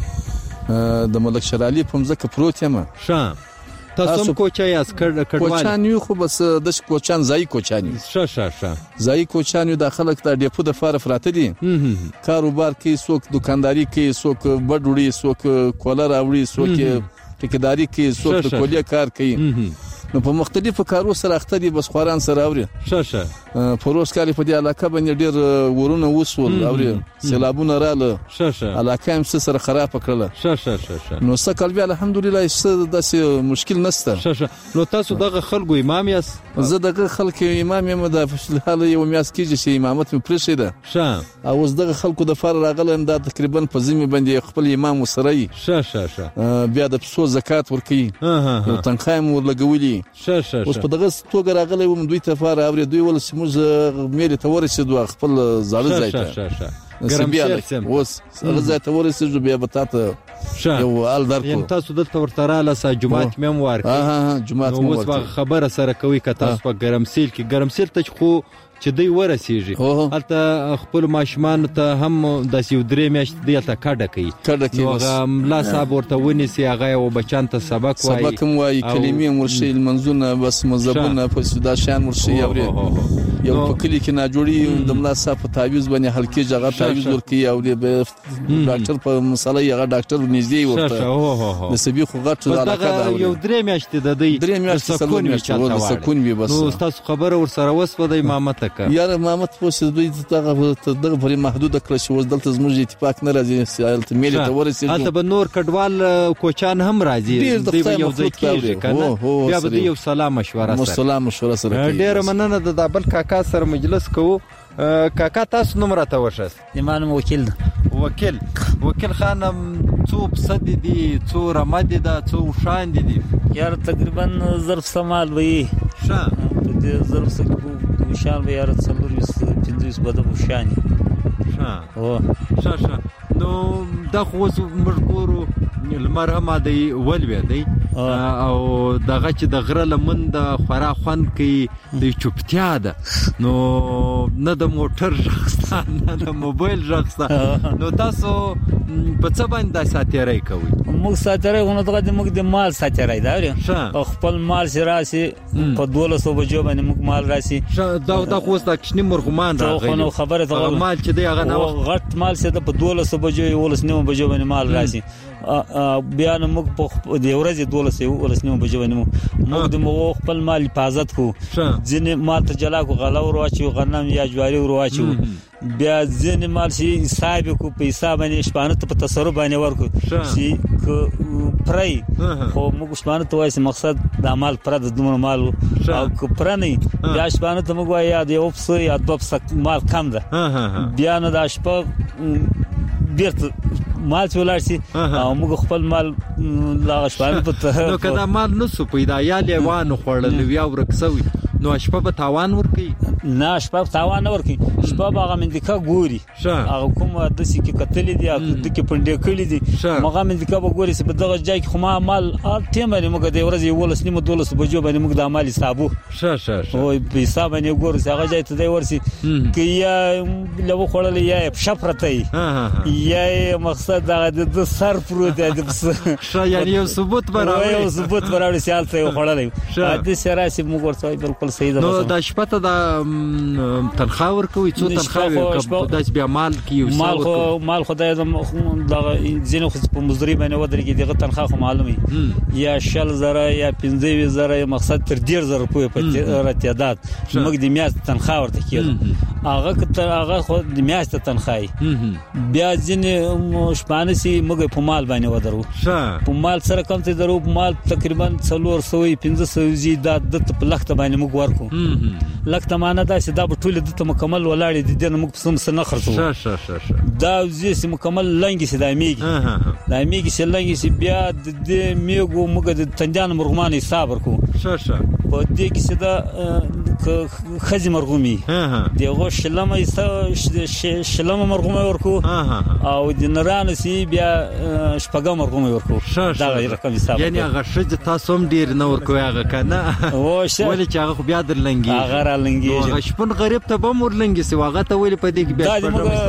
شه د ملک شرعلی په مځکه پروت یم شه تاسو کوچای اس کډوال کوچان یو خو بس د کوچان ځای کوچان شه شه شه ځای کوچان یو د خلک د ډیپو د فار فراته دي کاروبار کوي څوک دکانداری کوي څوک بډوړي څوک کولر اوړي څوک ټیکداري کوي څوک د کولیه کار کوي نو په مختلفو کارو سره اخته دي بس خوران سره اوري شه شه پروس کاری په دې علاقه باندې ډیر ورونه وسول اوري سیلابونه رااله شه شه علاقه هم سره خراب کړله شه شه شه نو سکل بیا الحمدلله څه داسې مشکل نشته شه شه نو تاسو دغه خلکو امام یاست زه دغه خلکو امام یم د فشل یو میاس کېږي چې امامت مې پرې ده شه او اوس دغه خلکو د فار راغلم دا تقریبا په ذمه باندې خپل امام وسره شه شه شه بیا د پسو زکات ورکي یو تنخوایم ورلګولي شه شه اوس په دغه توګه راغلی وم دوی ته فار اوري دوی ول سموز مېری ته ورسېدو خپل زاړه ځای ته شه شه ګرم اوس هغه ځای ته ورسېږو بیا به تاسو یو ال درکو یم تاسو دلته ورته رااله سا جمعه مې ورکړه ها ها جمعه مې ورکړه اوس خبره سره کوي که تاسو په ګرمسیل کې ګرمسیل ته خو چې دوی ورسیږي هلته خپل ماشومان ته هم د سیو درې میاشتې دلته کډه کوي کډه کوي هغه ملا صاحب ورته ونیسي هغه او بچان ته سبق وایي سبق وایي کلمې مرشي المنزونه بس مذهبونه په سودا شان مرشي اوري یو په کلی کې نه جوړي د ملا صاحب په تعویذ باندې هلکي جګه تعویذ ورکي او د ډاکټر په مسله یغه ډاکټر نږدې ورته د سبي خو غټ د علاقه دا یو درې میاشتې د دې درې میاشتې سکون وي سکون وي بس نو تاسو خبره ور سره وسو د امامت یاره امامت پوسې دوی دغه دغه پرې محدود کړ چې وز دلته زموږ اتفاق نه راځي سیالت میل ته ورسېږي هلته به نور کډوال کوچان هم راځي دوی به یو ځای کېږي کنه بیا به یو سلام مشوره سره سلام مشوره سره ډېر مننه د دابل کاکا سره مجلس کوو کاکا تاسو نوم راته وښه ایمان وکیل وکیل وکیل خانم څو صد دي څو رمد ده څو شان دي یار تقریبا ظرف سمال وي شان په دې ظرف سکو شان وي یار څلور پنځوس بده شان شان او شان نو دا خو موږ ګورو المرحمه دی ولوي دی او دغه چې د غره لمن د خورا خوند کې د چوپتیا ده نو نه د موټر ژغسته نه د موبایل ژغسته نو تاسو په څه باندې ساتیری کوئ؟ موږ ساتیری غو نه دغه موږ د مال ساتیری دا خپل مال چې راسي په دولسو بجو باندې موږ مال راسي دا دا خو د کښنی مرغمان راغلی خو خبره ته مال چې دی هغه نه غټ مال چې په دولسو بجو ولس نیمه بجو باندې مال راسي بیا نو موږ په د ورځې دولسو ولس نیمه بجو باندې موږ د مو خپل مال حفاظت کو ځینې مال ته جلا کو غلا ورواچو غنم یا جواری ورواچو بیا ځینې مال شي حساب کو په حساب باندې شپانه ته په تصرف باندې ورکو چې پرای خو موږ شپانه ته وایي مقصد د مال پر د دومره مال او کو پر نه بیا شپانه ته موږ وایي د یو څه یا د څه مال کم ده بیا نه د شپه بیرته مال څولار سي او موږ خپل مال لا شپانه په نو کدا مال نو سو پیدا یا لیوان خړل ویا ورکسوي نو شپه په تاوان ورکی نه شپه په تاوان نه ورکی شپه باغ مندکا ګوري هغه کوم د سکه کتلې دي د کې پندې کړې دي مغه مندکا به ګوري چې په دغه ځای کې خو ما مال ټیم باندې موږ د ورځې ولس نیمه دولس بجو باندې موږ د مال حسابو شه شه او په حساب باندې ګوري چې هغه ځای ته دی ورسي کې یا لو خړل یا شپرته یا مقصد د د سر پروت دی شه یعنی یو ثبوت براوي یو ثبوت براوي سیال ته خړلې د سراسي موږ ورته بالکل نو د شپه ته د تنخواه ورکوي څو تنخواه د بیا مال کې مال خو مال خدای د زینو خو په مزدوري باندې ودرېږي دغه تنخواه خو معلومي یا شل زره یا پنځه زره مقصد تر ډیر زره په راتیادات موږ د میاشت تنخواه ورته کېږي هغه کتر هغه خو د میاشت تنخواه بیا ځینې شپانه سي موږ په مال باندې ودرو په مال سره کم ته درو مال تقریبا څلور سوه پنځه سوه زیات د په لخت باندې موږ ورکو لکه معنا دا چې دا په ټوله د مکمل ولاړې دي د موږ سم سره نه خرڅو شه شه شه دا زیسه مکمل لنګي سي د میګي د میګي سي لنګي سي بیا د میګو موږ د تنجان مرغمان حساب ورکو شه شه په دې کې سي دا خزي مرغومي دغه شلمه شلمه مرغومه ورکو او د نران سي بیا شپږم مرغومه ورکو دا رقم حساب یعنی هغه شج تاسو هم ډیر نه ورکو هغه کنه او ولې چې هغه بیا درلنګي هغه را لنګي هغه شپون غریب ته به مور لنګي سی هغه ته ویل په دې کې بیا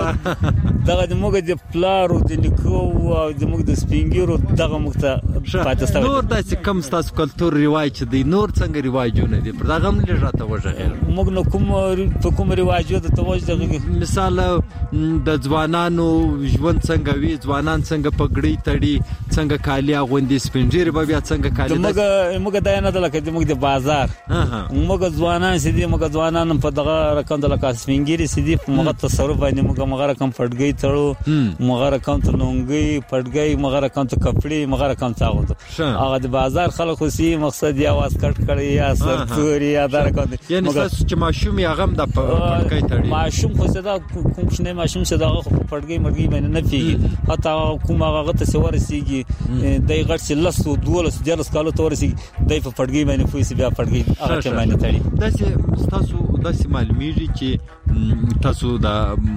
دغه د موږ د پلارو د نکو او د موږ د سپینګیرو دغه موږ ته پاتستاو نور د کم تاسو کلچر ریواج دی نور څنګه ریواجونه دي پر دغه هم لږه ته وژغه موږ نو کوم په کوم ریواجو د توجه مثال د ځوانانو ژوند څنګه وی ځوانان څنګه پګړی تړي څنګه کالیا غوندي سپینجیر به بیا څنګه کالیا موږ موږ دا نه د لکه موږ د بازار موږ ځوانان سي دي موږ ځوانان په دغه رقم د لکه سپینګری سي دي موږ تصرف باندې موږ موږ رقم پټګي تړو موږ رقم ته لونګي پټګي موږ رقم ته کپړې موږ رقم ته غوته هغه د بازار خلکو سي مقصد یا واس کټ کړي یا سرتوري یا دا رقم یعنی تاسو چې ماشوم یې هغه د پټګي تړي ماشوم خو صدا کوم شنه ماشوم صدا پټګي مرګي باندې نه پیږي حتی کوم هغه ته سور سيږي دای غړ سي لسو دولس جلس کالو تور سي دای په پټګي باندې فوي سي بیا پټګي هغه ته باندې تړي داسې تاسو داسې معلومیږي چې تاسو دا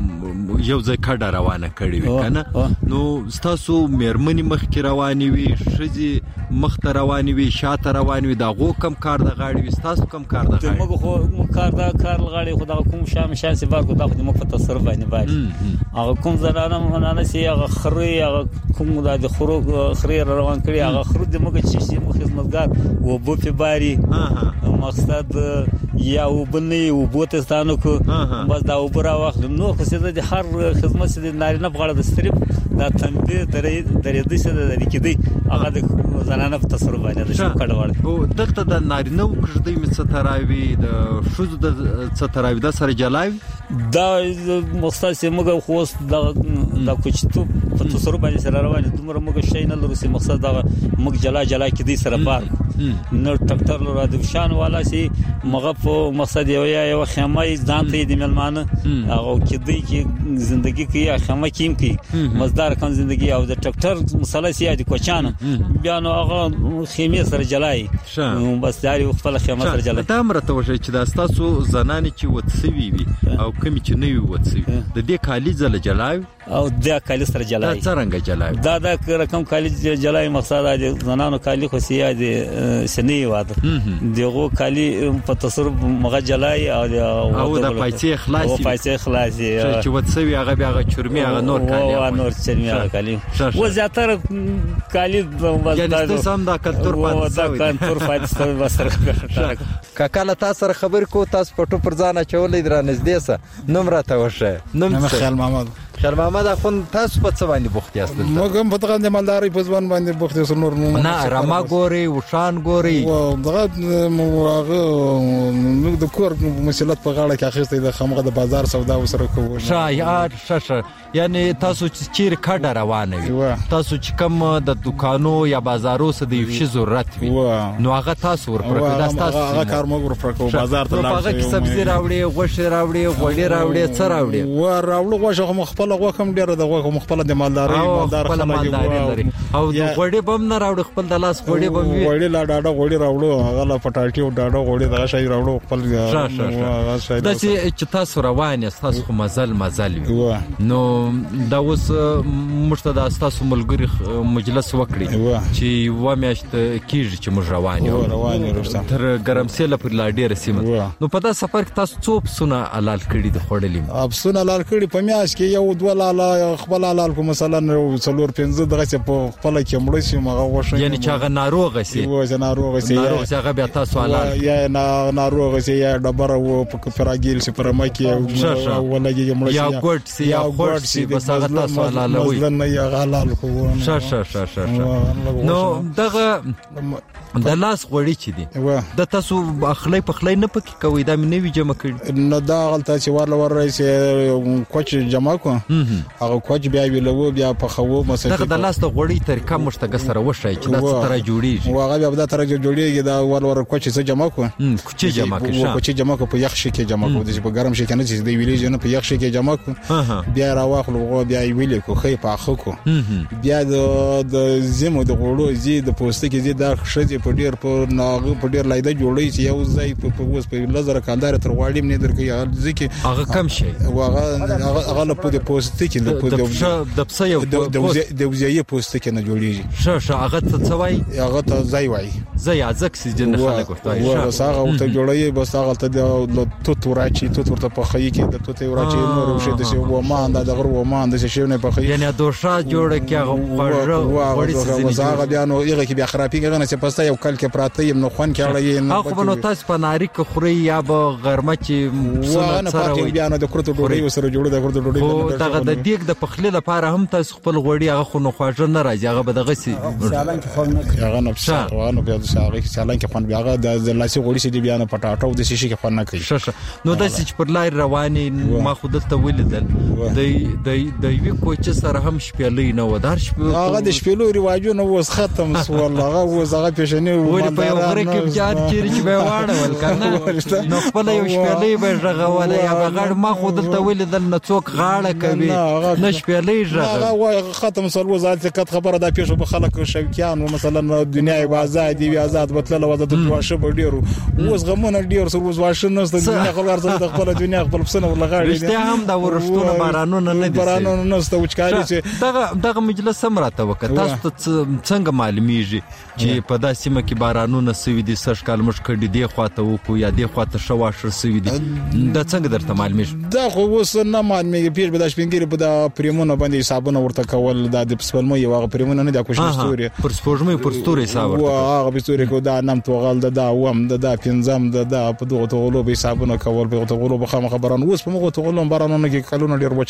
یو ځای کډه روانه کړی وي کنه نو تاسو مېرمنې مخ کې رواني وي شذي مخ ته رواني وي شاته رواني وي دا غو کم کار د غاړي وي تاسو کم کار د غاړي موږ خو کار دا کار غاړي خو دا کوم شام شان سي بار کو دا خو موږ په تصرف باندې باندې هغه کوم زنانه منانه سي هغه خري هغه کوم دا د خرو خري روان کړی هغه خرو د موږ چې سي موږ خدمتګار و بو په باري مقصد یا وبني وبوتستانو کو بس دا وبرا وخت نو خو سي د هر خدمت سي د نارینه په غاړه د ستریپ دا تنبيه درې درې د څه د لیکدي هغه د زنانه په تصرف باندې د شو کډوړ او دغه د نارینه وکړدي مڅ تراوي د شوز د څ تراوي د سره جلاوي دا مقصد سي موږ خو د د کوچتو په تصرف باندې سره روان دومره موږ شي نه لرو سي مقصد دا موږ جلا جلا کې دي سره بار نو ټکټر لرا د شان والا سي مغف مقصد یو یو خیمه ځان ته د ملمانه او کدی کی زندگی کی خیمه کیم کی مزدار کم زندگی او د ټکټر مسله سي د کوچانه بیا نو هغه خیمه سره جلای بس داري خپل خیمه سره جلای دا مرته وشي چې دا تاسو زنانه چې وڅوي وي او کمی چې نه وي وڅوي د دې کالی زله جلای او د کالی سره جلای دا څنګه جلای دا دا رقم کالی جلای مقصد د زنانو کالی خو سي د سنی واده دغه کالی په تصرف مغه جلای او او د پیسې خلاصي او پیسې خلاصي چې وڅوي هغه بیا هغه چرمي هغه نور کالی او نور چرمي هغه کالی و زیاتره کالی یعنی سم دا کنتور پاتې دا کنتور پاتې وسره کاکاله تاسو سره خبر کو تاسو په ټوپر ځان چولې در نږدې سه نوم راته وشه نوم خیال محمد خیال محمد اخون تاسو په څه باندې بوخت یاست موږ هم په دغه د مالداري په ځوان باندې بوخت یو نور نه رما ګوري وشان ګوري او دغه هغه موږ د کور مسلط په غاړه کې اخیستې د خمغه د بازار سودا وسره کوو شایعات شش یعنی تاسو چې چیر کډه روانه وي تاسو چې کوم د دکانو یا بازارو څخه د یو شی ضرورت وي نو هغه تاسو ورپرکو دا تاسو هغه کار موږ ورپرکو بازار ته لاړ هغه سبزی راوړي غوښه راوړي غوړي راوړي څه راوړي و راوړو غوښه مخ خپل غوښه هم ډیره د غوښه مخ خپل د مالداري مالدار خلک لري او د غوړي بم نه راوړي خپل د لاس غوړي بم وي غوړي لا ډاډه غوړي راوړو هغه لا پټاټي او ډاډه غوړي دغه شی راوړو خپل هغه شی د چې تاسو روان یاست تاسو مزل مزل وي نو دا اوس مشته د تاسو ملګری مجلس وکړي چې و میاشت کیږي چې موږ روان یو روان یو تر ګرمسیله پر لا ډیره سیمه نو په دا سفر کې تاسو څو پسونه حلال کړي د خړلې ابسونه حلال کړي په میاشت کې یو دوه لاله خپل حلال کو مثلا څلور پنځه دغه په خپل کې مړ شي مغه وښه یعنی چې هغه ناروغ شي و چې ناروغ شي ناروغ هغه بیا تاسو حلال یا ناروغ شي یا ډبره و په فراګیل شي پر مکه ولګي مړ شي یا ګوټ شي یا خورت شي بس هغه تاسو حلال وي نه یا حلال کو ش ش ش ش نو دغه د لاس غوړي چي دي د تاسو اخلي په خلای نه پکې کوي دا مې نوی جمع کړ نو دا غلطه چې ورل ور رئیس کوچ جمع کو هغه کوچ بیا ویلو بیا په خو مسه دغه د لاس د غوړي طریقه مشتګ سره وشي چې دا تر جوړیږي هغه بیا د تر جوړیږي دا ور ور کوچ څه جمع کو کوچ جمع کو کوچ جمع کو په یخ شي کې جمع کو د په ګرم شي کې نه چې دی ویلې نه په یخ شي کې جمع کو بیا راواخلو بیا ویلې کو خې په اخو کو بیا د زمو د غوړو زی د پوسټ کې زی د خشې په ډیر په ناغه په ډیر لایده جوړی چې یو ځای په اوس په لزر کاندار تر واړیم نه درکې ځکه هغه کم شي هغه هغه په د پوسټ کې د د پسه یو د وزیه پوسټ کې نه جوړیږي ش ش هغه څه وای هغه ته ځای وای ځای ازک سجن خلک ورته و هغه ته جوړی بس هغه ته د توت ورچی توت ورته په خی کې د توت ورچی نور شي د سی و ما د غر و ما د شي نه په خی یعنی دوشا جوړ کې هغه وړي هغه بیا نو هغه کې بیا خرابې غنه چې پسته یو کل کې پراته یم نو خوان کې اړې نه هغه نو تاسو په ناری کې خوري یا به غرمه چې سونه سره وي بیا نو د کورته ډوډۍ وسره جوړه د کورته ډوډۍ او دغه د دیګ د پخلی لپاره هم تاسو خپل غوړي هغه خو نو خواجه نه راځي هغه به دغه سي سالان کې خو نه هغه نو څه نو بیا د سالان کې سالان کې خوان بیا هغه د لاسي غوړي سي بیا نه پټاټو د شیشي کې خوان نه کوي شش نو د سچ پر لای رواني ما خو دلته ولیدل د د د وی کوچ سره هم شپېلې نه ودار شپې هغه د شپېلو رواجونه وس ختم سو والله هغه وس هغه پېښنه ولې په یو غره کې جار چیرې چې به واړول کنه نو خپل یو شپېلې به ژغول یا به غړ ما خو دلته ولیدل نه څوک غاړه کوي نه شپېلې ژغ هغه ختم سر وزارت کټ خبره دا پېښه په خلک شوکیان مثلا دنیا آزاد دی آزاد بتله وزارت واشه په ډیرو اوس غمونه ډیر سر وز واشه نه ست دنیا خلک د خپل دنیا خپل پسنه ولا غاړي دي هم دا ورشتونه بارانونه نه دي بارانونه نه ست وچکاري چې دغه دغه مجلس سم راته وکړه تاسو څنګه معلومیږي چې په داسې مکه بارانونه سوي دي سر کال مش کړي دی خواته وکړو یا دی خواته شواشر سوي دي دا څنګه درته معلومیږي دا خو وس نه معلومیږي پیر به د شپنګری په د پریمونه باندې حسابونه ورته کول د پسپلمو یو هغه پریمونه نه د کوشش ستوري پر سپوږمۍ پر ستوري حساب ورته هغه په ستوري کو دا نام توغل د دا وم د دا پنځم د دا په دغه توغلو به حسابونه کول په توغلو به خامخ خبران اوس په مغه توغلو بارانونه کې کلونه ډیر وچ راغل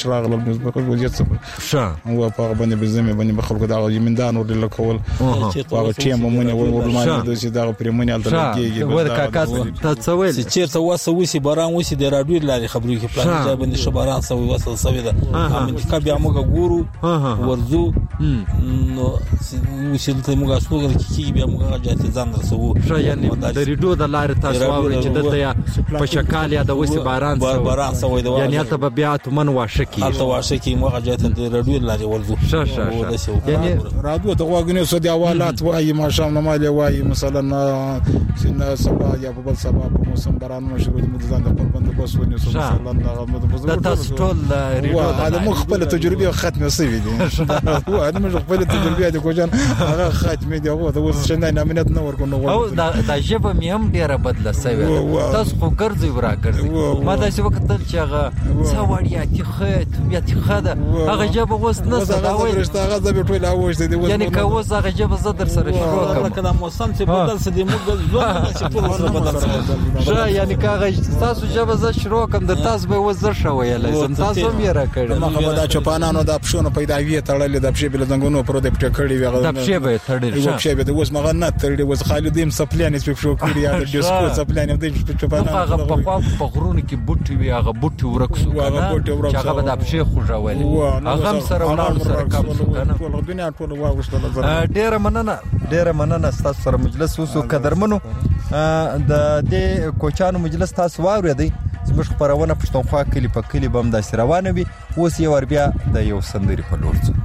نو په وضعیت څه شه هو په باندې بزمه باندې بخلق دا یمندان ور لکول په ټیم مونږ ور مانه د سي دا پرمنه الټلګي ور کاکا ته څه ویل چې چیرته واسه وسی باران وسی د راډیو لاري خبرې کې پلان ځای باندې شباران سوي وصل سوي ده امریکا بیا موږ ګورو ورزو نو وسیلته موږ اسوګر کې بیا موږ جاته ځان رسو شه یعنی د ریډیو د لارې تاسو واوري چې دلته یا په شکال یا د وسی باران سوي باران سوي ده یعنی ته بیا ته من واشه کی ته واشه کی موږ جاته د راډیو لاري ورزو شه شه یعنی راډیو ته واګنه سو دی حوالات وایي ماشام نه مالي وایي مثلا سینه سبا یا په بل سبا په موسم باران مشروع د مدزان د خپل بند بس ونی سو مثلا د تاسو ټول ریډیو دا مخ خپل تجربه ختمه سوي دي هو انا مش خپل تجربه دي کوجان هغه ختمه دي هو د وس شنه نامنت نه ورکو نو او دا جبه مهم ډیره بدله سوي تاسو خو ګرځي ورا ګرځي ما دا څه وخت چې هغه څوړیا چې خت بیا چې خده هغه جبه وس نه سداوي هغه د ټول اوښ دي یعنی کوز هغه جبه زدر سره شروع کړه کله موسم چې بدل څه دی موږ زوم چې ټول سره بدل شه یعنی کاغه تاسو جبه ز شروع کوم د تاسو به وزر شوی لازم تاسو مې را کړل ما خو دا چپانانو د پښونو پیدا وی تړلې د پښې بل دنګونو پر د پټ کړی وی د پښې به تړلې د پښې به د وس مغه نه تړلې وس خالدیم سپلانې په پښو کړی یا د ډیسکو سپلانې د چپانانو هغه په خوا په غرونو کې بوټي وی هغه بوټي ورکسو کنه چې هغه د پښې خوژولې هغه سره ولاړ سره کابل کنه ټول دنیا ټول واغشتل ډیره مننه ډیره مننه تاسو سره مجلس وسو قدرمنو د دې کوچانو مجلس تاسو واورېدئ زموږ خبرونه پښتونخوا کلی په کلی بم داسې روانه وي اوس یې ور بیا د یو سندري په لور ځو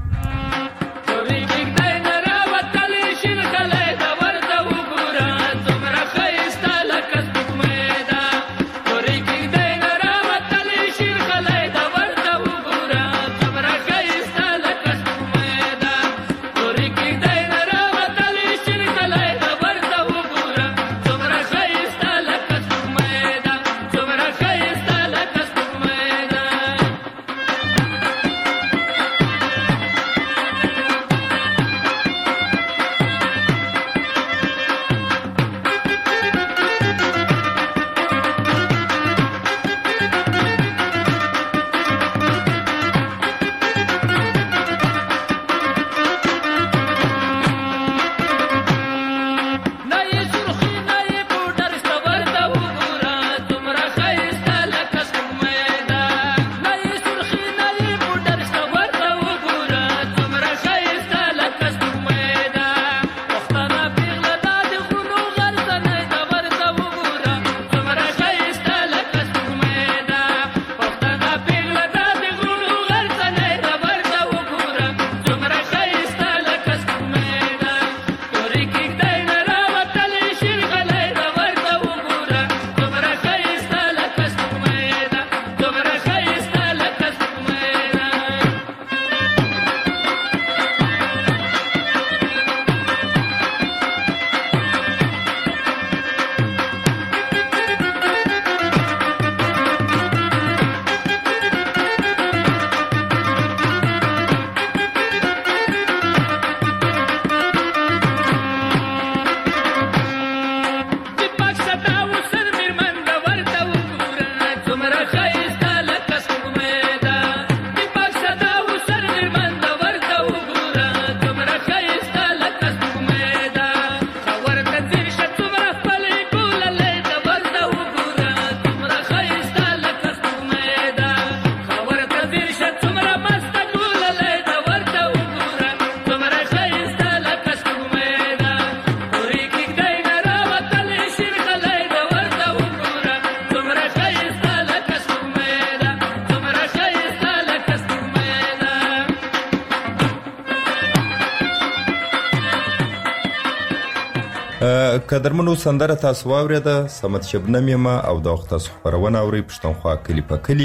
قدرمنو سندره تاسو واورېده سمت شبنم یم او د وخت تاسو خبرونه اورئ پښتونخوا کلی په کلی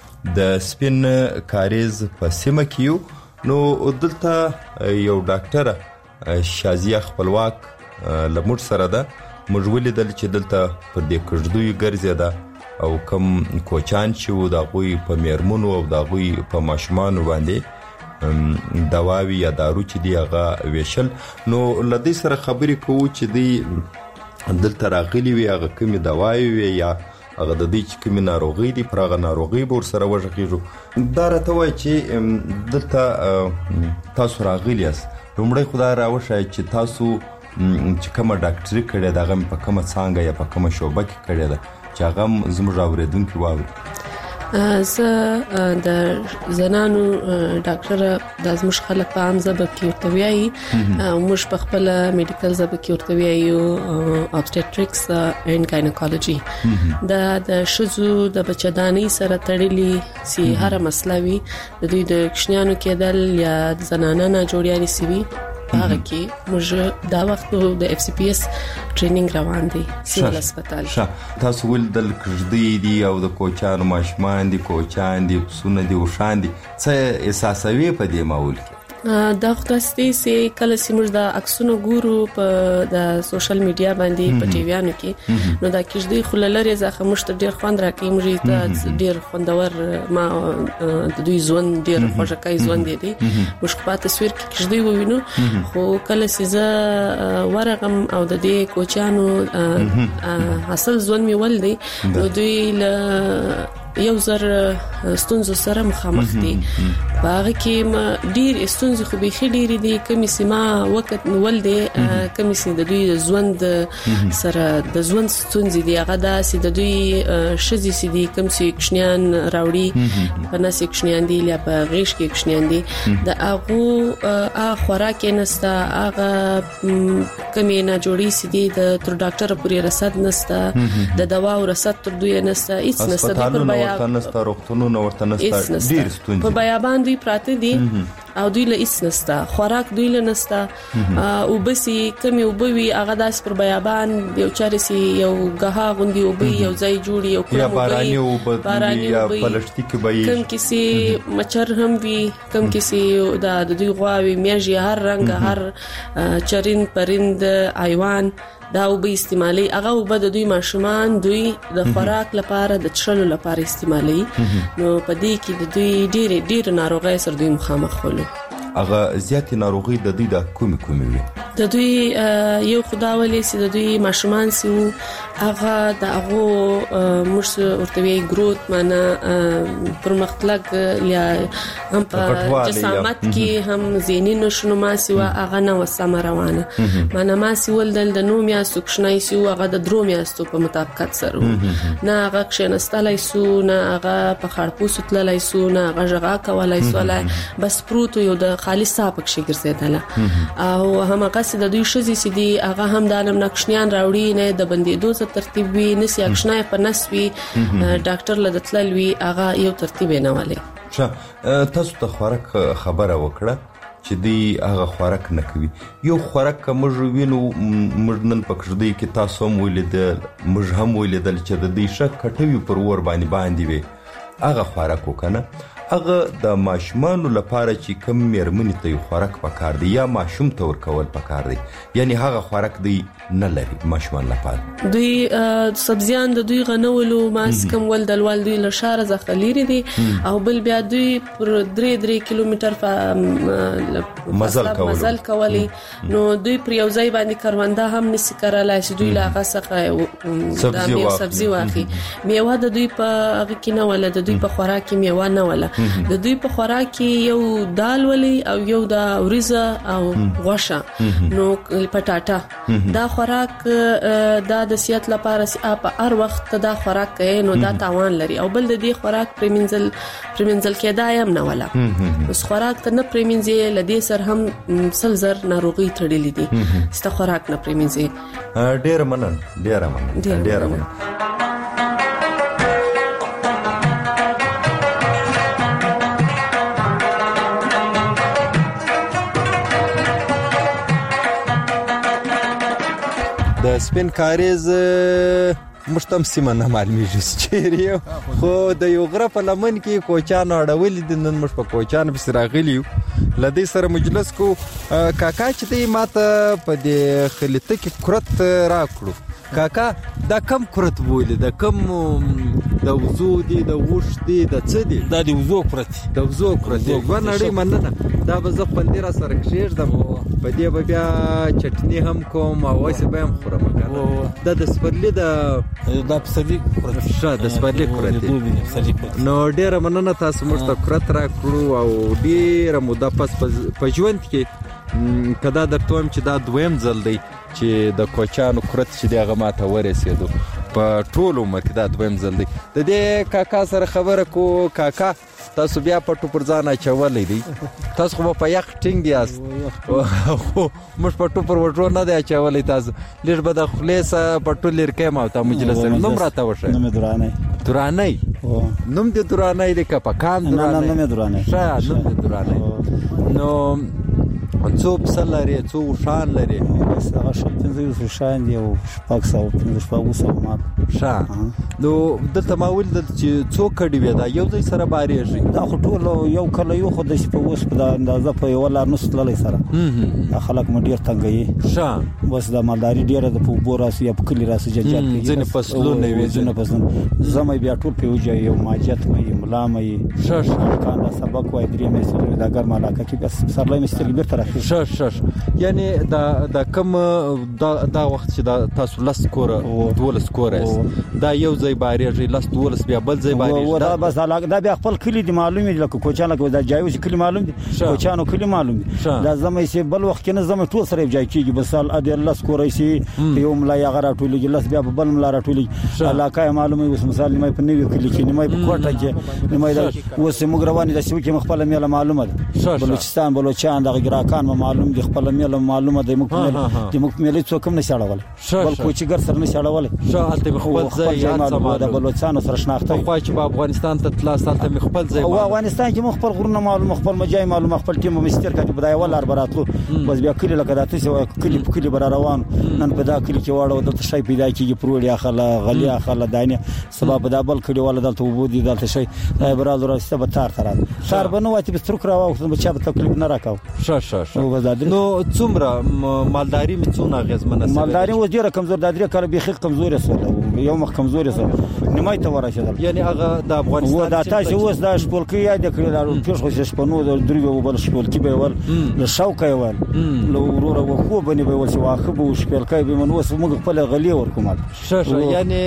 د سپین کاریز په سیمه کې نو دلته یو ډاکټره شازیه خپلواک لمر سره ده موږ ولیدل چې دلته پر دې کژدوی ګرځېده او کم کوچان چې و د هغوی په میرمنو او د هغوی په ماشومانو باندې دواوی یا دارو چې دی هغه ویشل نو لدی سره خبرې کوو چې دی دلته راغلي وي هغه کومې دواوی وي یا هغه د دې چې کومې ناروغي دي پر هغه ناروغي به ورسره وغږېږو. دا راته وایي چې دلته تاسو راغلي یاست، لومړی خو دا راوښایي چې تاسو چې کومه ډاکټري کړې ده هغه په کومه څانګه یا په کومه شعبه کې کړې ده چې هغه زموږ اورېدونکي واوري. زه د زنانو ډاکټر د زموږ خلک په عام ژبه کې ورته وایي، موږ په خپل میډیکل ژبه کې ورته وایو obstetrics and gynecology. دا د ښځو د بچه‌دانۍ سره تړلې سي هر مسله وي، د دوی د کوچنیانو کېدل یا د زنانه نه جوړیاري سوي هغه کې موږ دا وخت د اف سی پی اس ټریننګ روان دی سیول هسپتال. تاسو ول د کړدی دی او د کوچانو ماشمان دي، کوچان دي، پسونه دي، وشان دي، څه احساسوي په دې ماحول کې؟ دا خداسته سي کله سیمر د عکسونو ګورو په د سوشل میډیا باندې په ټیویانو کې، نو دا کېږي خللره زخه مشت ډیر خوند راکې مې ته ډیر خوندور ما د دوی ځوان ډیر خوشکای ځوان دي مش په تصویر کې کېږي ووینو، خو کله سيزه ورغم او د دې کوچانو حاصل ځوان می ول دي، نو دوی ل یو زر ستونزو سره مخامخ دي. باغ کې ډیر ستونزې خو به ډیر دي، کمی سیما وخت نول دي، کمی سي د دوی ژوند سره د ژوند ستونزې دي، هغه د سي د دوی شذي سي دي، کم سي کښنیان راوړي په ناس کښنیان دي یا په غیش کې کښنیان دي، د هغه ا خوراک نستا، هغه کمی نه جوړي سي دي، د تر ډاکټر پورې رسد نستا، د دوا او رسد تر دوی نستا، هیڅ نستا په ورته نستا، روغتونونه ورته نستا، ډیر ستونزې په بیابان دوی پراته دي او دوی له هیڅ نستا، خوراک دوی له نستا، او بسي کمی او بوي هغه داس پر بیابان یو چاري سي یو غها غوندي او بي یو ځای جوړي یو یا باراني او باراني یا پلشتي کې بي کم کسي مچر هم وي، کم کسي د دوی غواوي میږي، هر رنگ هر چرین پرند حیوان دا او به استعمالي، هغه او به د دوی ماشومان دوی د خوراک لپاره د چلو لپاره استعمالي، نو په دې کې د دوی ډېر ډېر ناروغي سره دوی مخامخ ول. هغه زیاتې ناروغي د دوی د کومې کومې وي؟ د دوی یو خداولي سي د دوی ماشومان سي هغه د هغه مرس ورتوي ګروت معنا پرمختګ یا هم په جسامت کې هم ذهني نشونما سي هغه نه وسم روانه معنا ما سي ول د نوم یا سوکشنای سي هغه د دروم یاستو په مطابقت سره نه هغه کښنستلای سو، نه هغه په خړپوس تللای سو، نه هغه ژغا کولای سو، بس پروت یو د خالص صاحب کې ګرځیدله. او هم قصد د دوی شذي سي دي هغه هم د علم نقشنیان راوړي نه د بندیدو څخه ترتیب وي، نس یکشنای په نسوي ډاکټر له دتلوي هغه یو ترتیب نه ولي. ښه، تاسو ته خوراک خبره وکړه چې دی هغه خوراک نه کوي، یو خوراک موږ وینو موږ نن په کړدی کې تاسو هم ولیدل، موږ هم ولیدل چې د دې شک کټوي پر ور باندې باندې وي، هغه خوراک وکنه هغه د ماشومانو لپاره چې کم مېرمنې ته یو خوراک پکار دی یا ماشوم ته ورکول پکار دی، یعنی هغه خوراک دی نه لري ماشومان لپاره. دوی سبزیان د دوی غنولو ماس کم ول د ول دوی له شار ځخليري دي، او بل بیا دوی پر درې درې کیلومتر په مزل کول مزل کولی، نو دوی پر یو ځای باندې کرونده هم نسی کارالای چې دوی لا غسخه د میوه سبزی واخی میوه د دوی په هغه کې نه ول، د دوی په خوراک کې میوه نه ول، د دوی په خوراک کې یو دال ولي او یو د اوریزه او غوښه، نو پټاټا دا خوراک دا د صحت لپاره سی په هر وخت دا خوراک کوي، نو دا تاوان لري، او بل د دې خوراک پرمنزل پرمنزل کې دا هم نه ولا، اوس خوراک ته نه پرمنځي لدې سر هم سلزر ناروغي تړلې دي، ست خوراک نه پرمنځي. ډیر منن ډیر منن ډیر منن. د سپین کاریز مشتم سیمه نه معلومیږي چې خو د یو غره په لمن کې کوچان اړولې د نن مش په کوچان په سراغلی لدې سره مجلس کو کاکا چې دی ماته په دې خلیته کې کرت راکړو. کاکا دا کم کرت بوله، دا کم د وزو دی، د وښ دی، د څه دی؟ دا د وزو کرت، د وزو کرت دی. و نړۍ مننه دا به زه خوندې را سره کښېږدم په دې به بیا چټنی هم کوم او وایسه به هم خورم کنه. د سپرلی د د پسلی ښه د سپرلی کورته نو ډیره مننه تاسو موږ ته کورت را کړو او ډیره موده پس په ژوند کې کدا درته وایم چې دا دویم ځل دی چې د کوچانو کورت چې دغه ماته ورسېدو په ټول عمر کې دا دویم ځل دی. د دې کاکا سره خبره کو کاکا تاسو بیا پټو پر ځان اچولې دي تاسو خو په یخ ټینګ یاست خو موږ پټو پر وټرو نه دی اچولې تاسو لږ به د خلیصه پټو لرکې ما ته مجلس نوم راته وشه نوم درانه درانه نوم دې درانه دې کا پکان درانه نه نوم درانه ښه نوم دې درانه نو څو پسل لري څو شان لري هغه شپږ پنځه شان دی او شپږ سو پنځه شپږ سو ما شان نو د تماول د څو کډي وي دا یو ځای سره باریږي دا خو ټول یو کله یو خو د شپه اوس په اندازه په یو لار نو ستللی سره خلک مډیر تنګي شان بس د مالداري ډیره د پوبور راسي په کلی راسي ججات ځنه فصلونه وي ځنه فصلونه زمې بیا ټول په وجه یو ماجت مې ملامې شش کاند سبق وای درې مې سره دا ګرم علاقه کې بس سرلې مستر بیر طرف شش شش یعنی دا دا کوم دا دا وخت چې دا تاسو لاس کور دولس کور دا یو ځای باریږي لاس دولس بیا بل ځای باریږي دا بس علاقه دا بیا خپل کلی دی معلومه دي لکه کوچانه کو دا جایوز کلی معلوم دي کوچانو کلی معلوم دي دا زمې سي بل وخت کې نه زمې ټول سره ځای کېږي بس ال ادي لاس کور شي یو ملا یا غره ټولې لاس بیا بل ملا را ټولې علاقه معلومه اوس مثال مې په نوې کلی کې مې په کوټه کې مې دا اوس موږ رواني د شو کې خپل مې معلومه ده بلوچستان بلوچستان د ګراکان معلوم دي خپل مې معلومه ده موږ د موږ مې څوک هم نشاړول بل کوچي ګر سره نشاړول شاته خپل ځای معلومه ده بلوچستان سره شناخته خو چې په افغانستان ته تلا سالته مې خپل ځای او افغانستان کې خپل غرونه معلومه خپل مجای معلومه خپل ټیم مستر کړي بدای ولر براتلو بس بیا کلی لکه داتې سو کلی کلی بر روان نن په دا کلی کې واړو د شي پیدا کیږي پروړی اخله غلی اخله دانه سبب دا بل کلی ول دلته وبودي دلته شي دا برادر راسته به تار تر تار بنو واتی به ترک راو خو چې به تکلیف نه راکاو ش ش ش نو څومره مالداري مې څونه غزمنه مالداري و ډیره کمزور د درې کال بيخي کمزوري سره یو مخ کمزوري سره نیمای ته ورسېدل یعنی هغه د افغانستان و دا تاسو اوس د شپولکی یاد کړل پیښ خو شپنو د دریو بل شپولکی به ول له شوکای ول له ورور و خو بني به ول واخه به شپولکی به من اوس موږ خپل غلی ورکوم ش ش یعنی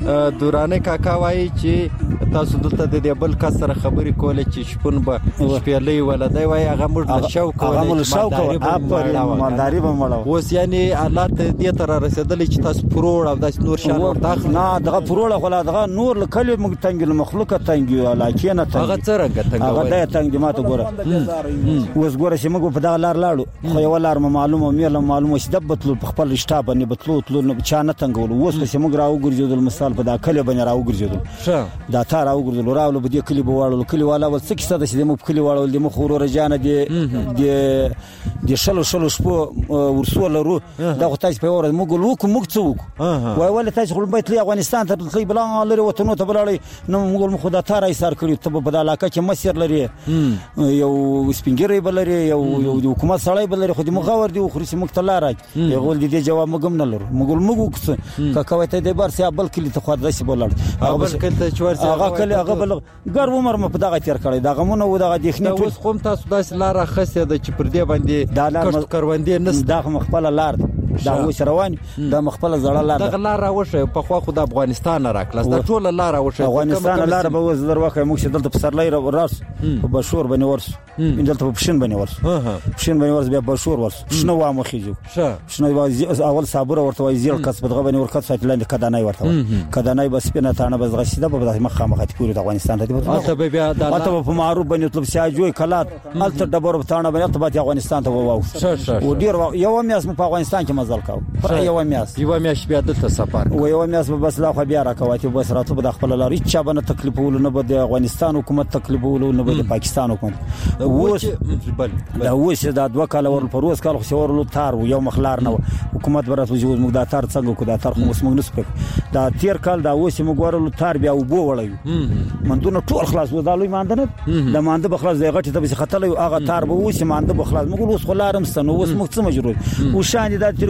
دورانه کاکا وای چې تاسو دلته د بل کس سره خبرې کولې چې شپون به شپېلې ولدای وای هغه موږ شوک هغه شوک مالداري به مړو اوس یعنی حالات دې تر رسیدلې چې تاسو پروړ او د نور شان ورته نه دغه پروړ خو دغه نور لکلی موږ تنګ مخلوقه تنګ علاقه نه تنګ هغه څنګه تنګ هغه د تنګ ماته ګوره اوس ګوره چې موږ په دغه لار لاړو خو یو لار معلومه مې معلومه چې دبتلو په خپل شتاب باندې بتلو تلو نه چا نه تنګول اوس چې موږ راو ګرځیدل مثال په دا کلی باندې راو ګرځیدل دا تا راو ګرځیدل راو په دې کلی به واړو کلی والا ول څه کیسه ده چې موږ کلی واړو د مخ ورور جان دي د د شلو شلو شپو ورسول ورو دا خو تاسو په اور موږ لوک موږ څوک وای ول تاسو خپل بیت لی افغانستان ته تللی بل لري وطنو ته بلړی نو موږ خو دا تار ایثار کړی ته په علاقه کې مسیر لري یو سپینګری بلري یو یو حکومت سړی بلري خو د مغور دی خو چې موږ تلار یو ول دي جواب موږ نه لرو موږ موږ کا کوي ته د بار سي بل کلی ته خو داسې بلړ هغه بل کلی ته چور سي هغه کلی هغه بل ګر عمر م په دغه تیر کړی دغه مونږ و دغه دښنی ټول قوم تاسو داسې لار خسته د چې پر دې باندې دا لار کروندې نس دغه مخبل لار دا وش روان د مخبل زړه لار دغه لار راوشه په خوا خو د افغانستان راکلاس دا ټول لار راوشه افغانستان لار به وز در واخه موږ دلته په سرلای راس په بشور باندې ورس دلته په پښین باندې ورس پښین باندې ورس بیا بشور ورس شنو وامه خيجو شنو اول صابر ورته وای زیل کس په دغه باندې ورکت ساتلند کدانای ورته کدانای بس په نتانه بس غشیده په دغه مخه مخه پوری د افغانستان ته البته بیا د البته په معروف باندې طلب ساجوي کلات الته دبر په تانه باندې ته افغانستان ته وواو او ډیر یو میاس په افغانستان کې مزل کاو پر یو میاس یو میاس بیا دلته سفر و یو میاس بس لا خو بیا راکواتی بس راته په خپل لاري چا باندې تکلیف ول نه بده افغانستان حکومت تکلیف ول نه بده پاکستان حکومت و دا وش دا دوه کال ور پروس کال خو ور تار یو مخلار نه حکومت برات وجود موږ دا تار څنګه کو دا تار خو موږ نسپک دا تیر کال دا وش موږ ورل تار بیا وبو وړیو مندونه ټول خلاص و دالوي ماندنه د مانده بخلاص دی غټه ته خطلې هغه تار به وش مانده بخلاص موږ اوس خلارم سن اوس موږ څه مجرور و شان دا تیر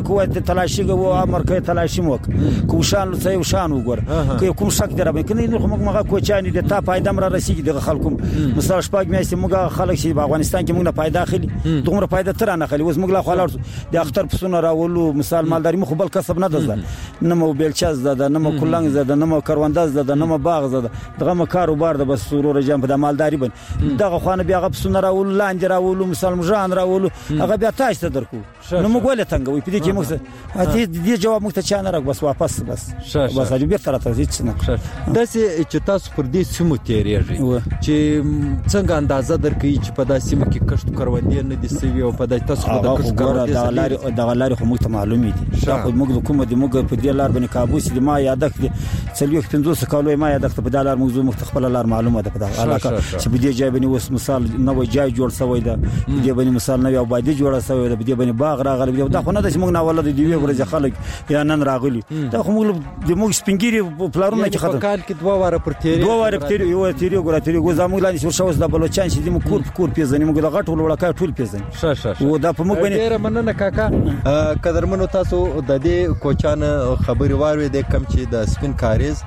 کوه ته تلاشي غو امر کوي تلاشي موک کو شان څه یو شان وګور کوي کوم شک دربه کني نو موږ موږ کوچانی د تا پایده مر رسیدي د خلکو مثال شپږ میاشتې موږ خلک شي په افغانستان کې موږ نه پایده اخلي دومره پایده تر نه اخلي اوس موږ لا خلک د اختر پسونه راولو مثال مالداري مخ بل کسب نه ده نه مو بیلچاز ده نه مو کولنګ ده نه مو کارونداز ده نه مو باغ ده دغه مو کاروبار ده بس سرور جام په مالداري بن دغه خوانه بیا غ پسونه راولو لاندې راولو مثال مجان راولو هغه بیا تاج ته درکو نو موږ ولې څنګه وي په دې کې موږ دې جواب موږ ته چا نه راک بس واپس بس بس اجي به تر ته هیڅ نه داسې چې تاسو پر دې سیمو تیریږي چې څنګه اندازه درکې چې په داسې سیمو کې کښت کروندې نه دي سوي او په داسې تاسو د کښت کروندې د لارې د لارې خو موږ ته معلومې دي دا خو موږ کومه دي موږ په دې لار باندې کابوس دي ما یاد کړ څلوي پنځوس کالو ما یاد کړ په دې لار موږ موږ خپل لار معلومه ده په دغه علاقه چې په دې ځای باندې اوس مثال نو جای جوړ شوی ده په دې باندې مثال نو آبادی جوړه شوی ده په دې باندې باغ راغلی دا خو نه د موږ نه ولادت دی ورځ خلک یا نن راغلی دا خو موږ د موږ سپینګری پلارونه چې خاطر کال کې دوه واره پر تیری دوه واره پر تیری یو تیری ګور تیری ګو زموږ لاندې شو شوس د بلوچستان چې موږ کور کور پیژنې موږ د غټ ولوړه ټول پیژنې ښه ښه و دا په موږ باندې ډیر مننه کاکا قدرمنو تاسو د دې کوچان خبري واروي د کم چې د سپین کاریز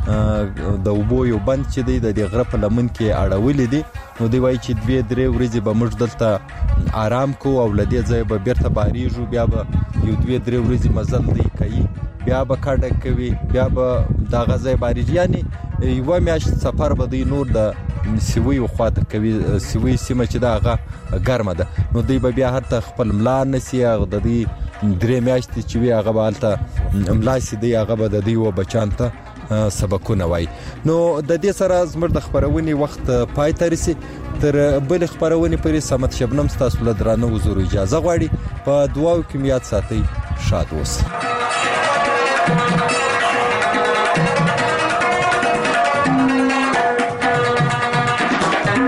د وبو یو بند چې دی د غره په لمن کې اړولې دي نو دی وایي چې دوی درې ورځې به موږ دلته آرام کو او لدې ځای به بیرته باریږو بیا به یو دوی درې ورځې مزل دی کوي بیا به کډه کوي بیا به دا غځای باریږي یعنی یو میاشت سفر به دی نور د سوي خواته کوي سوي سیمه چې دا هغه ګرمه ده نو دی به بیا هرته خپل ملا نسی هغه د دې درې میاشتې چې وی هغه بالته ملا سي دی هغه به د دې و بچانته سبقونه وای نو د دې سره زموږ د خبرونې وخت پای ته رسي تر بل خبرونې پرې سمت شبنم تاسو له درانه حضور اجازه غواړي په دعاو کې میات ساتي شاد اوس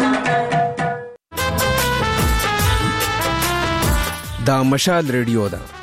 دا مشال ریډیو ده